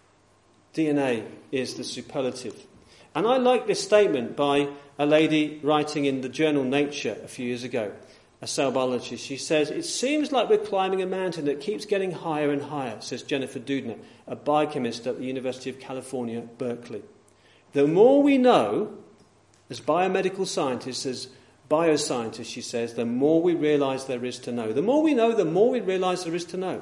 D N A is the superlative. And I like this statement by a lady writing in the journal Nature a few years ago, a cell biologist. She says, it seems like we're climbing a mountain that keeps getting higher and higher, says Jennifer Doudna, a biochemist at the University of California, Berkeley. The more we know, as biomedical scientists, as bioscientists, she says, the more we realise there is to know. The more we know, the more we realise there is to know.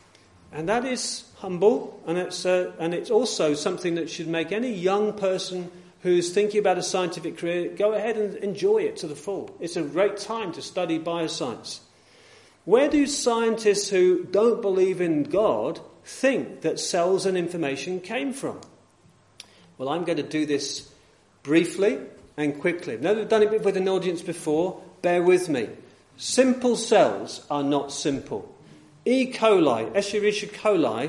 And that is humble, and it's, uh, and it's also something that should make any young person who's thinking about a scientific career go ahead and enjoy it to the full. It's a great time to study bioscience. Where do scientists who don't believe in God think that cells and information came from? Well, I'm going to do this briefly and quickly. I've never done it with an audience before. Bear with me. Simple cells are not simple. E. coli, Escherichia coli,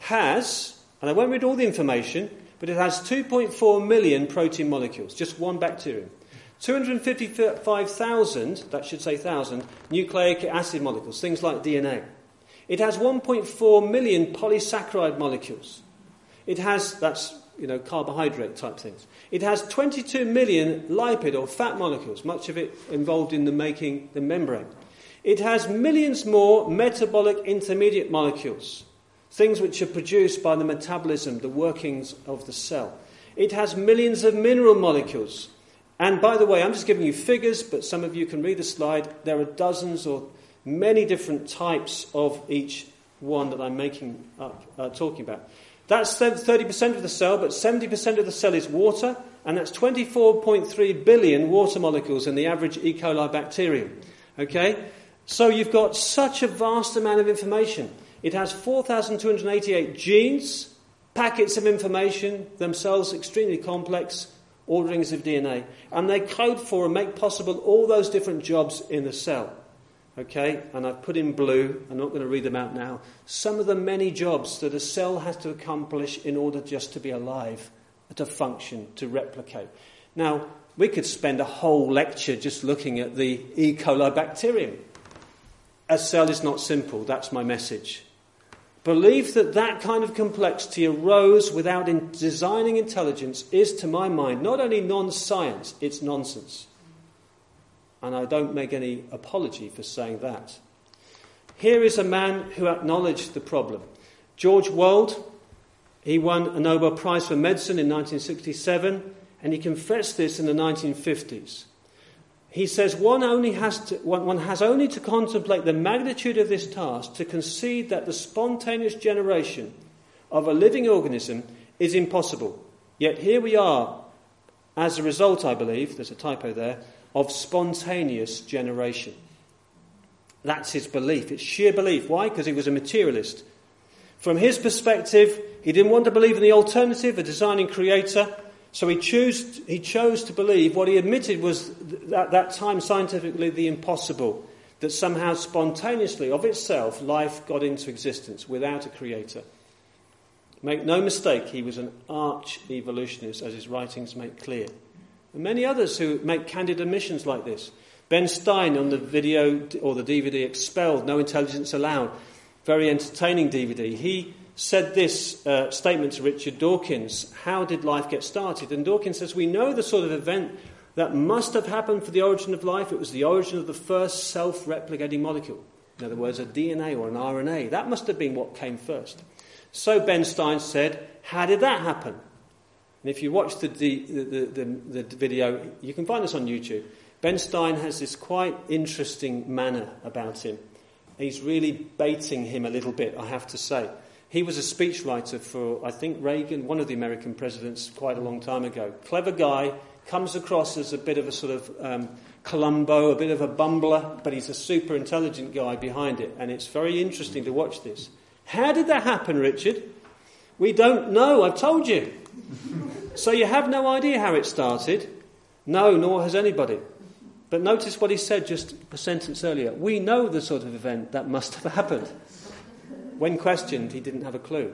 has, and I won't read all the information, but it has two point four million protein molecules, just one bacterium. two hundred fifty-five thousand, that should say thousand, nucleic acid molecules, things like D N A. It has one point four million polysaccharide molecules. It has, that's, you know, carbohydrate type things. It has twenty-two million lipid or fat molecules, much of it involved in the making the membrane. It has millions more metabolic intermediate molecules, things which are produced by the metabolism, the workings of the cell. It has millions of mineral molecules. And by the way, I'm just giving you figures, but some of you can read the slide. There are dozens or many different types of each one that I'm making up, uh, talking about. That's thirty percent of the cell, but seventy percent of the cell is water, and that's twenty-four point three billion water molecules in the average E. coli bacterium. Okay? So you've got such a vast amount of information. It has four thousand two hundred eighty-eight genes, packets of information, themselves extremely complex, orderings of D N A, and they code for and make possible all those different jobs in the cell. Okay, and I've put in blue, I'm not going to read them out now, some of the many jobs that a cell has to accomplish in order just to be alive, to function, to replicate. Now, we could spend a whole lecture just looking at the E. coli bacterium. A cell is not simple, that's my message. Belief that that kind of complexity arose without in designing intelligence is, to my mind, not only non-science, it's nonsense. And I don't make any apology for saying that. Here is a man who acknowledged the problem. George Wald, he won a Nobel Prize for Medicine in nineteen sixty-seven, and he confessed this in the nineteen fifties. He says one only has to, one, one has only to contemplate the magnitude of this task to concede that the spontaneous generation of a living organism is impossible. Yet here we are, as a result, I believe, there's a typo there, of spontaneous generation. That's his belief. It's sheer belief. Why? Because he was a materialist. From his perspective, he didn't want to believe in the alternative, a designing creator, so he chose, he chose to believe what he admitted was at that time scientifically the impossible, that somehow spontaneously of itself life got into existence without a creator. Make no mistake, he was an arch-evolutionist, as his writings make clear. And many others who make candid admissions like this. Ben Stein on the video or the D V D Expelled, No Intelligence Allowed, very entertaining D V D. He said this uh, statement to Richard Dawkins: how did life get started? And Dawkins says, we know the sort of event that must have happened for the origin of life. It was the origin of the first self-replicating molecule. In other words, a D N A or an R N A. That must have been what came first. So Ben Stein said, how did that happen? And if you watch the, the, the, the, the video, you can find this on YouTube. Ben Stein has this quite interesting manner about him. He's really baiting him a little bit, I have to say. He was a speechwriter for, I think, Reagan, one of the American presidents, quite a long time ago. Clever guy, comes across as a bit of a sort of um, Columbo, a bit of a bumbler, but he's a super intelligent guy behind it. And it's very interesting to watch this. How did that happen, Richard? We don't know, I've told you. So you have no idea how it started? No, nor has anybody. But notice what he said just a sentence earlier. We know the sort of event that must have happened. When questioned, he didn't have a clue.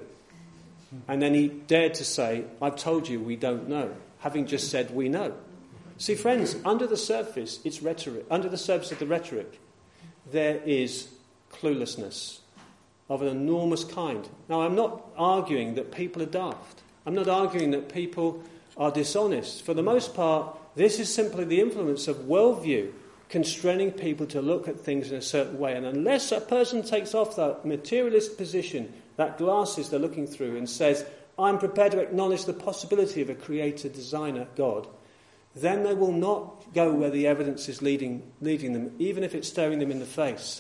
And then he dared to say, I've told you we don't know, having just said we know. See, friends, under the surface, it's rhetoric. Under the surface of the rhetoric, there is cluelessness of an enormous kind. Now, I'm not arguing that people are daft. I'm not arguing that people are dishonest. For the most part, this is simply the influence of worldview constraining people to look at things in a certain way. And unless a person takes off that materialist position, that glasses they're looking through, and says, I'm prepared to acknowledge the possibility of a creator, designer, God, then they will not go where the evidence is leading, leading them, even if it's staring them in the face.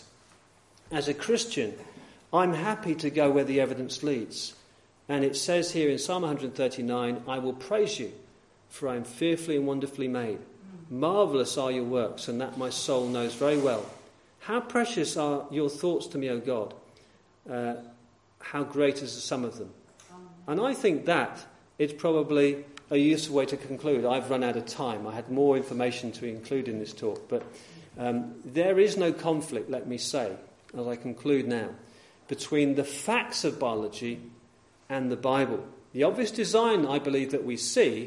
As a Christian, I'm happy to go where the evidence leads. And it says here in Psalm one thirty-nine, I will praise you, for I am fearfully and wonderfully made. Marvellous are your works, and that my soul knows very well. How precious are your thoughts to me, O God. Uh, how great is the sum of them. And I think that is probably a useful way to conclude. I've run out of time. I had more information to include in this talk. But um, there is no conflict, let me say, as I conclude now, between the facts of biology and the Bible. The obvious design, I believe, that we see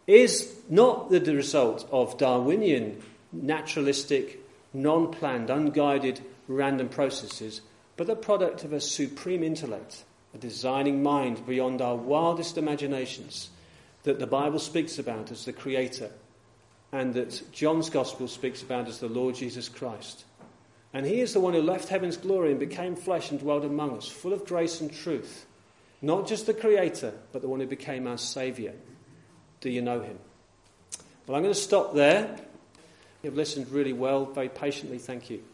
is not the result of Darwinian, naturalistic, non-planned, unguided, random processes, but the product of a supreme intellect, a designing mind beyond our wildest imaginations, that the Bible speaks about as the Creator, and that John's Gospel speaks about as the Lord Jesus Christ. And he is the one who left heaven's glory and became flesh and dwelt among us, full of grace and truth. Not just the Creator, but the one who became our Saviour. Do you know him? Well, I'm going to stop there. You've listened really well, very patiently. Thank you.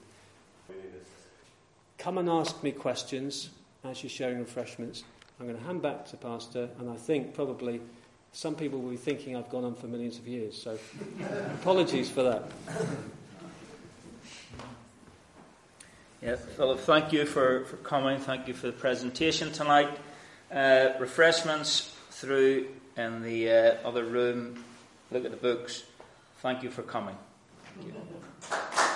Come and ask me questions as you're sharing refreshments. I'm going to hand back to Pastor, and I think probably some people will be thinking I've gone on for millions of years, so apologies for that. Yeah, Philip, thank you for, for coming. Thank you for the presentation tonight. Uh, refreshments through in the uh, other room. Look at the books. Thank you for coming. Thank you.